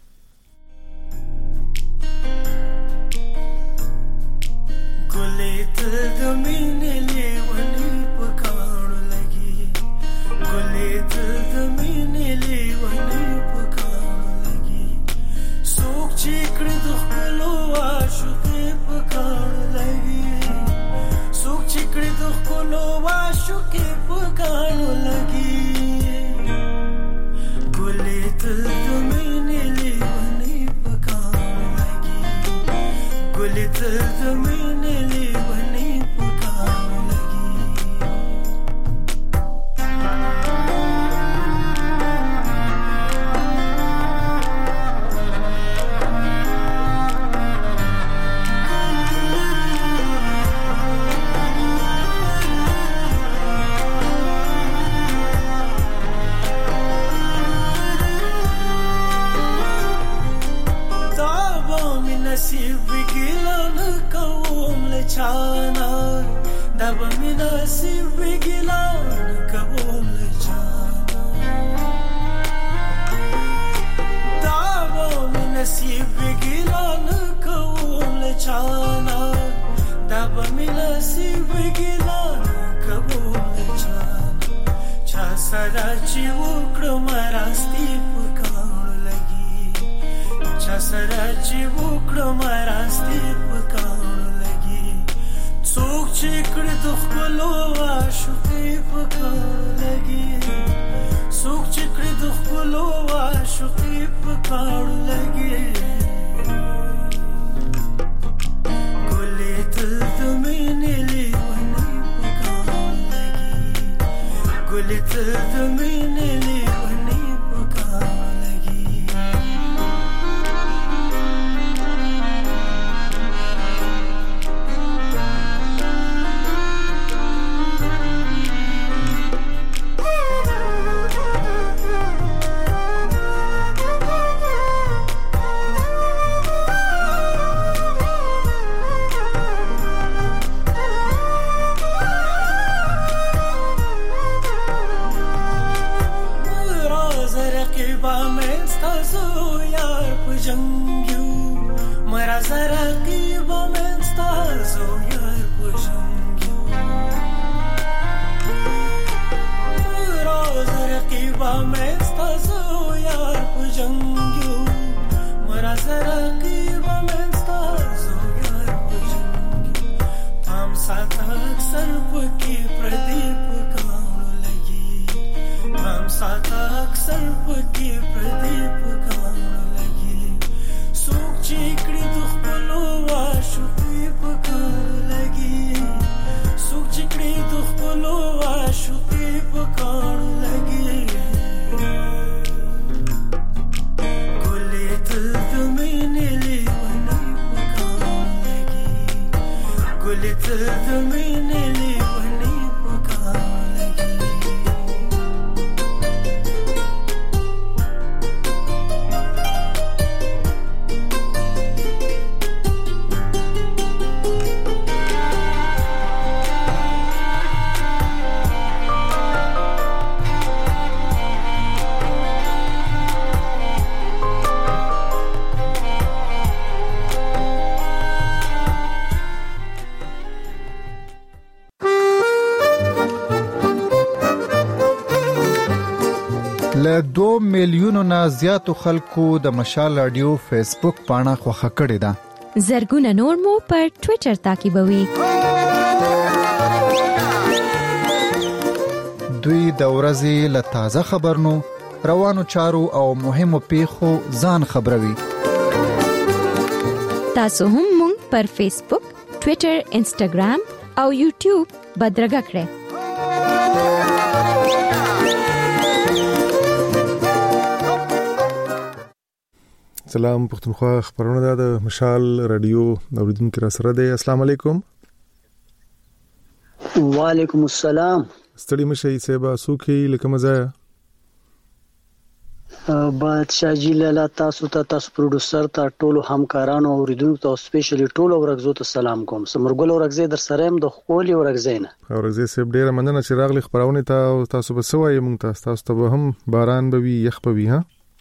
ګلې ته د مینې لیونی په کاڼو لګي ګلې ته د مینې لیونی په کاڼو لګي څوک چې کړي د خپلو عاشقې په کاڼو لګي څوک چې کړي د خپلو عاشقې په کاڼو لګي ګلې ته د مینې لیونی په کاڼو لګي ګلې ته د مینې لیونی په کاڼو لګي نصیب ګیلان کوم لچانا دا به نصیب ګیلان کوم لچانا دا به نصیب ګیلان کوم لچانا دا به نصیب ګیلان کوم لچانا چا سره چې وکړم راستی په کاڼو لګي چا سره چې وکړم راستی په کاڼو لګي څوک چې کړي د خپلو عاشقې په کاڼو لګي څوک چې کړي د خپلو عاشقې په کاڼو لګي ګلې ته د مینې لیونی په کاڼو لګي ګلې ته د مینې لیونی په کاڼو لګي د دوه میلیونو نه زیاتو خلکو د مشال رادیو فیسبوک پاڼه خوښه کړې ده. زرګونه نور مو پر ټوئیټر تعقیبوي. دوی د ورځې له تازه خبرونو، روانو چارو او مهمو پیښو ځان خبروي. تاسو هم مونږ پر فیسبوک، ټوئیټر، انسټاګرام او یوټیوب بدرګه کړئ. سلام پښتونخوا، خبرونه د مشال رادیو اوریدونکو را سره دی. السلام علیکم. وعلیکم السلام. ستړي مشه سیبا سوکي لکه مزه بادشاہ جی لاله تاسو ته تاسو پروډوسر ته ټولو همکارانو او اوریدونکو ته سپیشلی ټولو ورغزو ته سلام کوم. سمرګل ورغزې در سره هم د خولي ورغزې نه ورغزې سیب ډیره مننه چې راغلی خبرونه ته. تاسو به سوای مونږ تاسو ته هم باران به وي، یخ به وي. ها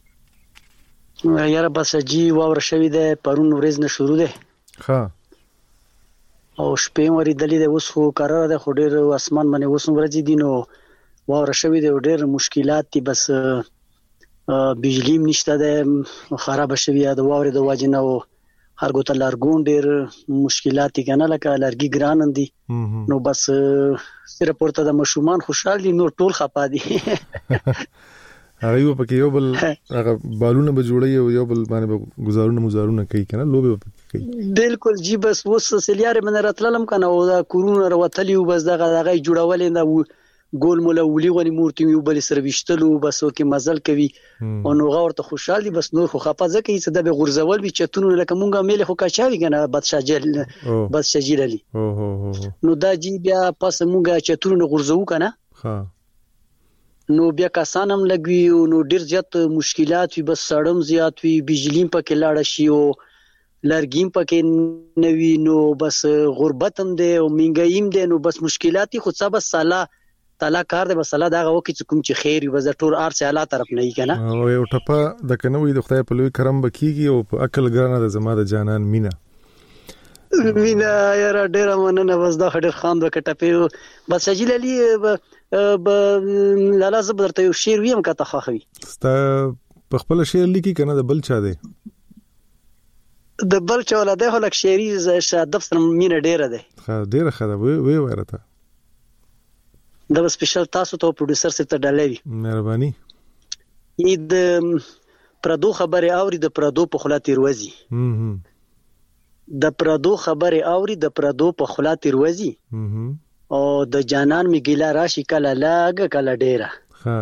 یاره بس جی واور شوی ده، پرون ورځ نه شروع ده. ها او شپې مری دلی ده، اوس خو قرار ده، خو ډیر اسمان باندې اوس ورځ دي نو واور شوی ده، ډیر مشکلات دي. بس بجلی نشته ده، خراب شوی ده واور د واجنه او هرګو ته لارګون ډیر مشکلات دي کنه، لکه لارګي ګران دي. نو بس صرف پورته د مشومان خوشحال دي، نو ټول خپا دي. هغه په کې یو بل هغه بالونه به جوړي او یو بل باندې گزارونه مزارونه کوي کنه، لوبه کوي. بالکل جی بس وس سلیاره من راتلم کنه او دا کورونا وروتلی او بس دغه دغه جوړول نه ګول مولا ولي غونی مورتي یو بل سره وشتلو بس کې مزل کوي او نو غورته خوشحال دي. بس نور خو خپه ځکه چې د غرزول به چتونو لکه مونږه میل خو کاچاوي کنه بادشاہ جل بادشاہ جل علي نو دا جی بیا پس مونږه چتونو غرزو کنه. ها نو بیا کسانم لګوي نو ډیر زیات مشکلات وي، بس سړم زیات وي، بجلی پکې لاړ شي او لرګیم پکې نوي، نو بس غربت هم دی او منګایم دی، نو بس مشکلات خو څه بس سالا تعالی کار دی. بس الله دا وکي چې کوم چې خیر وي، بس ټول ارسه الله طرف نه کنه. او یو ټپه د کنوي د خدای په لوی کرم بکیږي او په عقل ګرانه د زما د جانان مینا مینا یاره ډیره مننه. بس دا ډیر خام د کټپې بس سجل علي ب لاله زبرته یو شعر ویم کته خوخوي ستا په خپل شعر لیکي کنه د بل چا دی د بل چا ولا ده لک شعري ز دفتر مینه ډیره ده. ها ډیره خدا وی وی ورته دا سپیشل تاسو ته پروډوسر سره ډالوي. مهرباني. اې د پردو خبره اوري د پردو په خلاتی روزي. هم د پردو خبره اوري د پردو په خلاتی روزي. هم او د جانان می ګیلا راشي کله لاګ کله ډیره. ها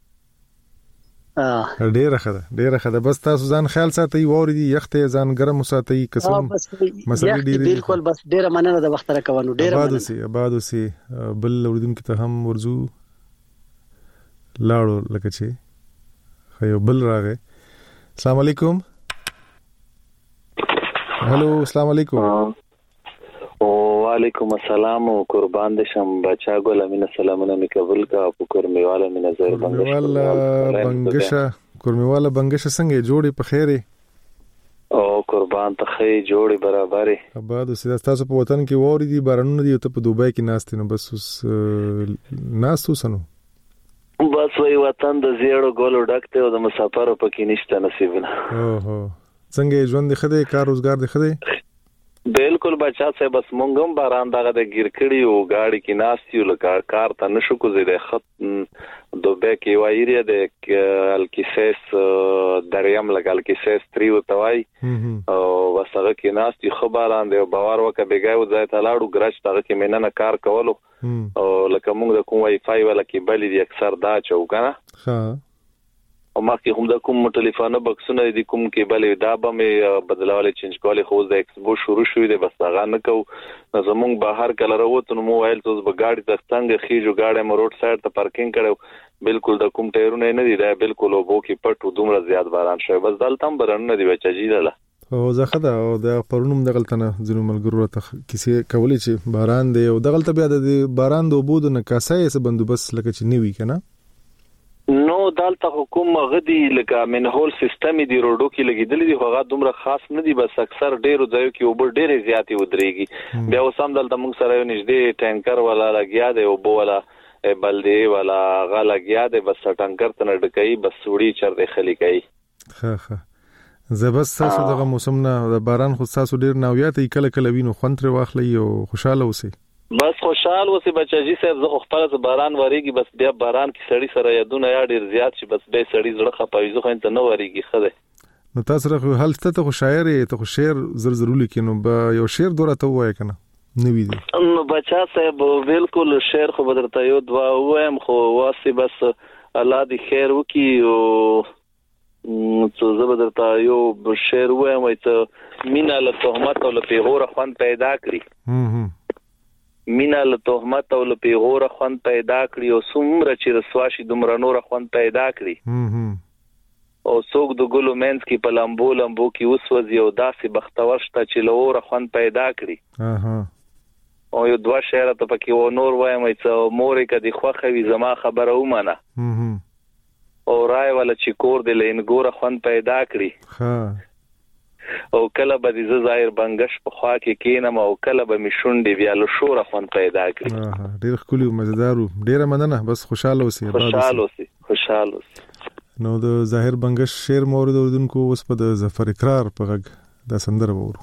اه ډیره خدا ډیره خدا. بس تاسو ځان خیال ساتئ، ووري دي یخته ځان ګرم وساتئ قسم مسلې ډیره. بالکل بس ډیره مننه د وخت راکوانو ډیره مننه. آباد سي آباد سي بل اوریدونکو ته هم ورزو لاړو لکه چې خو بل راغی. السلام علیکم. هلو السلام علیکم. وعلیکم السلام او قربان دې شم بچا ګل امینه سلامونه می قبول کا په کورمیواله می نظر بنگش والا بنگشه کورمیواله بنگشه څنګه جوړي په خیره او قربان ته خې جوړي برابرې آباد اوسې. تاسو په وطن کې ووري دي بارانونه دي ته په دوبای کې ناشته نو بس اوس ناشته سنو بس وای وطن د زیړو ګولو ډکته او د مسافرو پکې نشته نصیبونه. اوه څنګه ژوند خدای کار روزګار دی خدای. بالکل بچا سه بس مونږم باران دغه د ګیرکړی او گاډي کې ناستیو لکه کار ته نشو کوزي د خط دوبه کې وایریه د الکیسس دریم لګ الکیسس تریو توای او وسره کې ناستي خبران دی باور وکه بیګایو ځای ته لاړو ګرچ تاغه کې میننه کار کولو او لکه مونږ د کوم وای فای ولا کې بلې دي اکثر دا چو کنه. ها او ما کې هم د کوم ټلیفون بکسونه دي کوم کې بلې دا به مې بدلواله چینج کولې خو د ایکسپو شروع شوې ده بس هغه نه کو زمونږ بهر کله راوته نو موبایل ته به گاډي د څنګه خېجو گاډي مو روډ سایډ ته پارکینګ کړو بالکل د کوم ټایرونه نه دي دا بالکل وبو کې پټو دومره زیات باران شوی بس دلته هم برن نه دی بچا جی لاله. او زه خدا او د پرونم دغلتنه ځینو ملګرو ته کیسه کولی چې باران دی او دغلته بیا د باران د وبود نه کاسای څه بندوبس لکه چې نیوي کنه. نو دالته حکومت غدي لکه منهول سیستم دی روډو کې لګیدل دي هغه دومره خاص نه دي بس اکثر ډیرو ځایو کې اوبر ډیره زیاتې ودرېږي. بیا وسام دلته موږ سره نږدې ټانکر ولا لګیا دی او بو ولا بلدې ولا غلګیا د بس ټانکر ته ډکای بس وړي چر د خلی کوي ها ها زبس تاسو دغه موسم نه د باران خو تاسو ډیر ناویات کله کله وینو خوند تر واخلي او خوشاله اوسئ بس خوشاله اوسئ بچاجي صاحب زه خپل ز باران وریږي بس بیا باران کې سړی سره یادونه یا ډیر زیات شي بس به سړی زړه خپوي زه خو ته نه وریږي خده نو تاسو راخو حال ته خو شاعر ته خو شعر زر ضروري کینو به یو شعر دوره ته وای کنه نو وی دي نو بچا صاحب بالکل شعر خو بدرته یو دوا وایم خو واسي بس الله دې خیر وکي او څه زبردرته یو شعر وایم چې مینا له تهمت او له پیغور خوان پیدا کړی مینا له تهمت او له پیغور خوان پیدا کړی او څومره چې رسواشي دومره نور خوان پیدا کړی او څوک د ګلو مینس کې په لامبو لامبو کې وسوځي او داسې بختور شته چې له اور خوان پیدا کړی اها او یو دوا شعر ته پکې و نور وایم چې مورې کدي خوخه وي زما خبره ومنه او راي ولا چې کور د لینګور خوان پیدا کړی ها او کله به د ظاهر بنگش په خوا کې کینم او کله به می شونډې بیا له شور خوان پیدا کړی اه ډیر خولي مزدارو ډیر مننه بس خوشاله اوسئ خوشاله اوسئ خوشاله اوسئ نو د ظاهر بنگش شعر مورد اوردونکو اوس په د ظفر اقرار په غږ د سندره وورو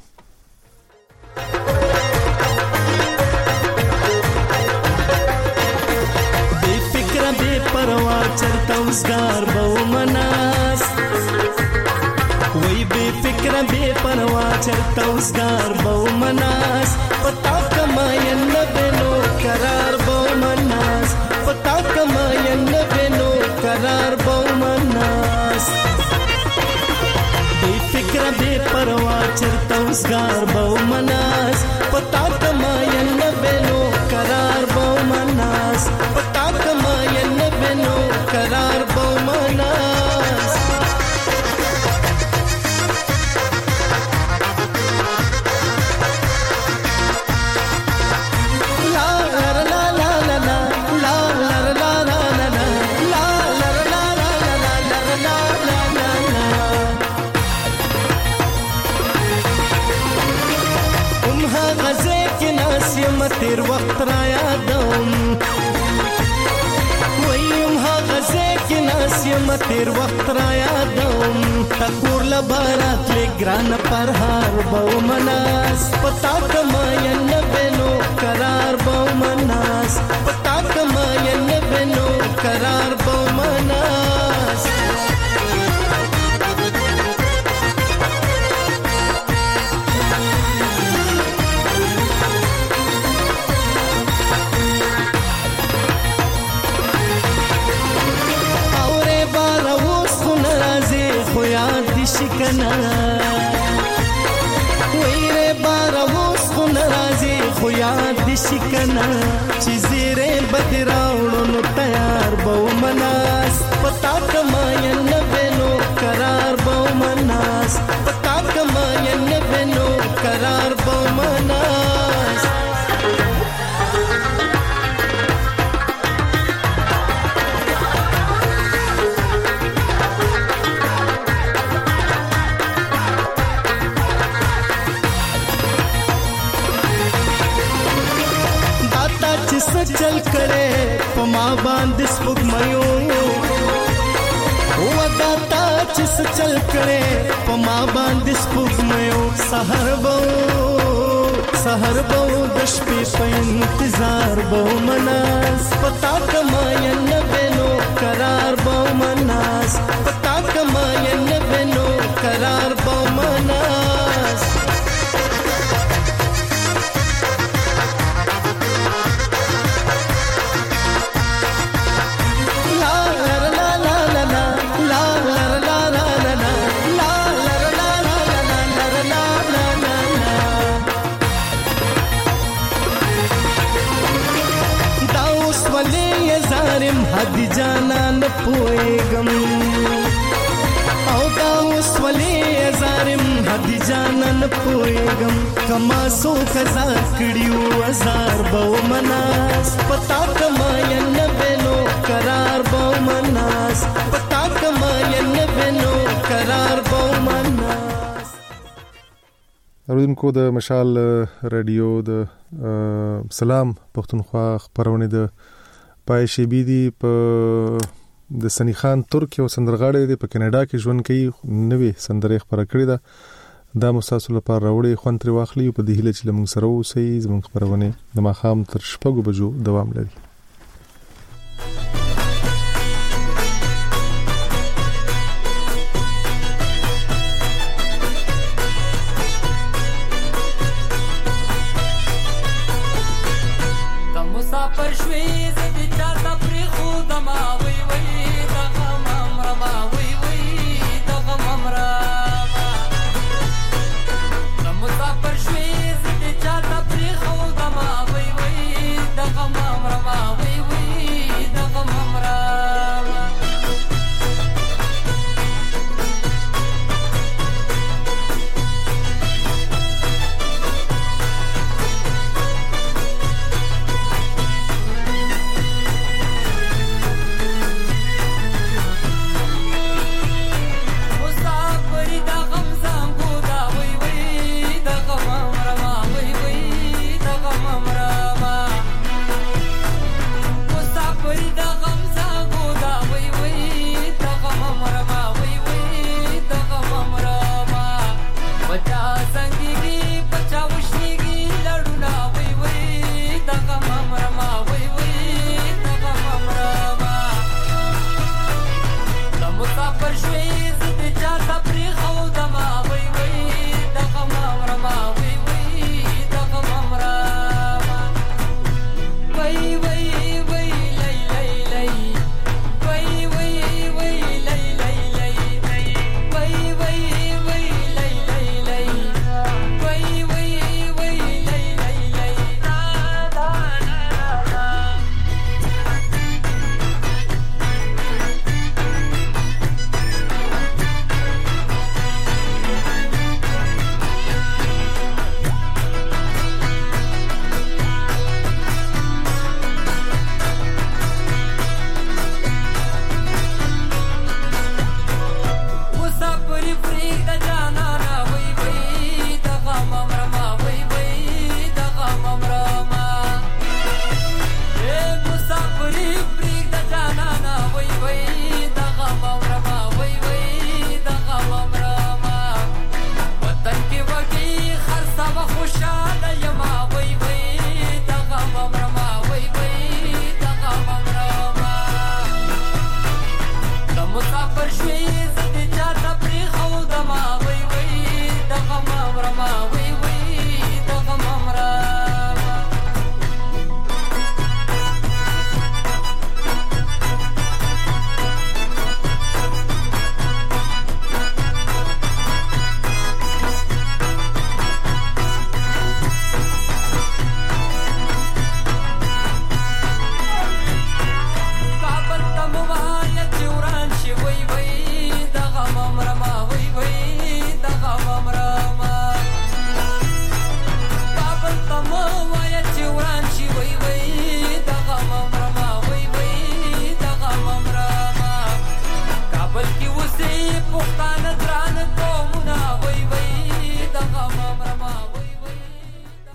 بے فکر بے پروا چرتا وزګار بو مناس وای بے فکر بے پروا چرتا وزګار بو مناس پتا کما ین بنو قرار بو مناس پتا کما ین بنو قرار بو مناس بے فکر بے پروا چرتا وزګار بو مناس پتا کما ین بنو قرار بو مناس پتا کما ین بنو قرار بو مناس تیر وخت را یادوم ویم ها غزه کې ناس یم تیر وخت را یادوم تکور لبارات لګران پر هار بو مناس پتا کما ین بنو قرار بو مناس پتا کما ین بنو قرار بو مناس شکنا ویره باروس خو ناراضي خو یاد دي شکنا چې زیره بدراوړو نو تیار بو مناس پتا کما ین بنو قرار بو مناس پتا کما ین بنو قرار بو مناس चल करे पमा बांध स्पुग मयो वदाता चिस चल करे पमा बांध स्पुग मयो सहर बो सहर बो दश पे पे इंतजार बो मनास पता कमा इन बनो करार बो मनास पता कमा इन बनो करार बो मनास حد جانا نه پويګم او دا اوس ولې زارم حد جانا نه پويګم کما سو خزا کړیو هزار بو مناس پتا کما ین بنو قرار بو مناس پتا کما ین بنو قرار بو مناس اوریدونکو د مشال رادیو د سلام پښتونخوا خبرونه د پای شي بي دي په د سنی خان ترکی او سندرغاړي دی په کینیډا کې ژوند کوي نوې سندرې خبره کړې ده دا مساسو لپاره راوړي خوند تر واخلي په دې هله چې موږ سره اوسې زموږ خبرونه د ماخام تر شپږو بجو دوام لري د مسافر شوي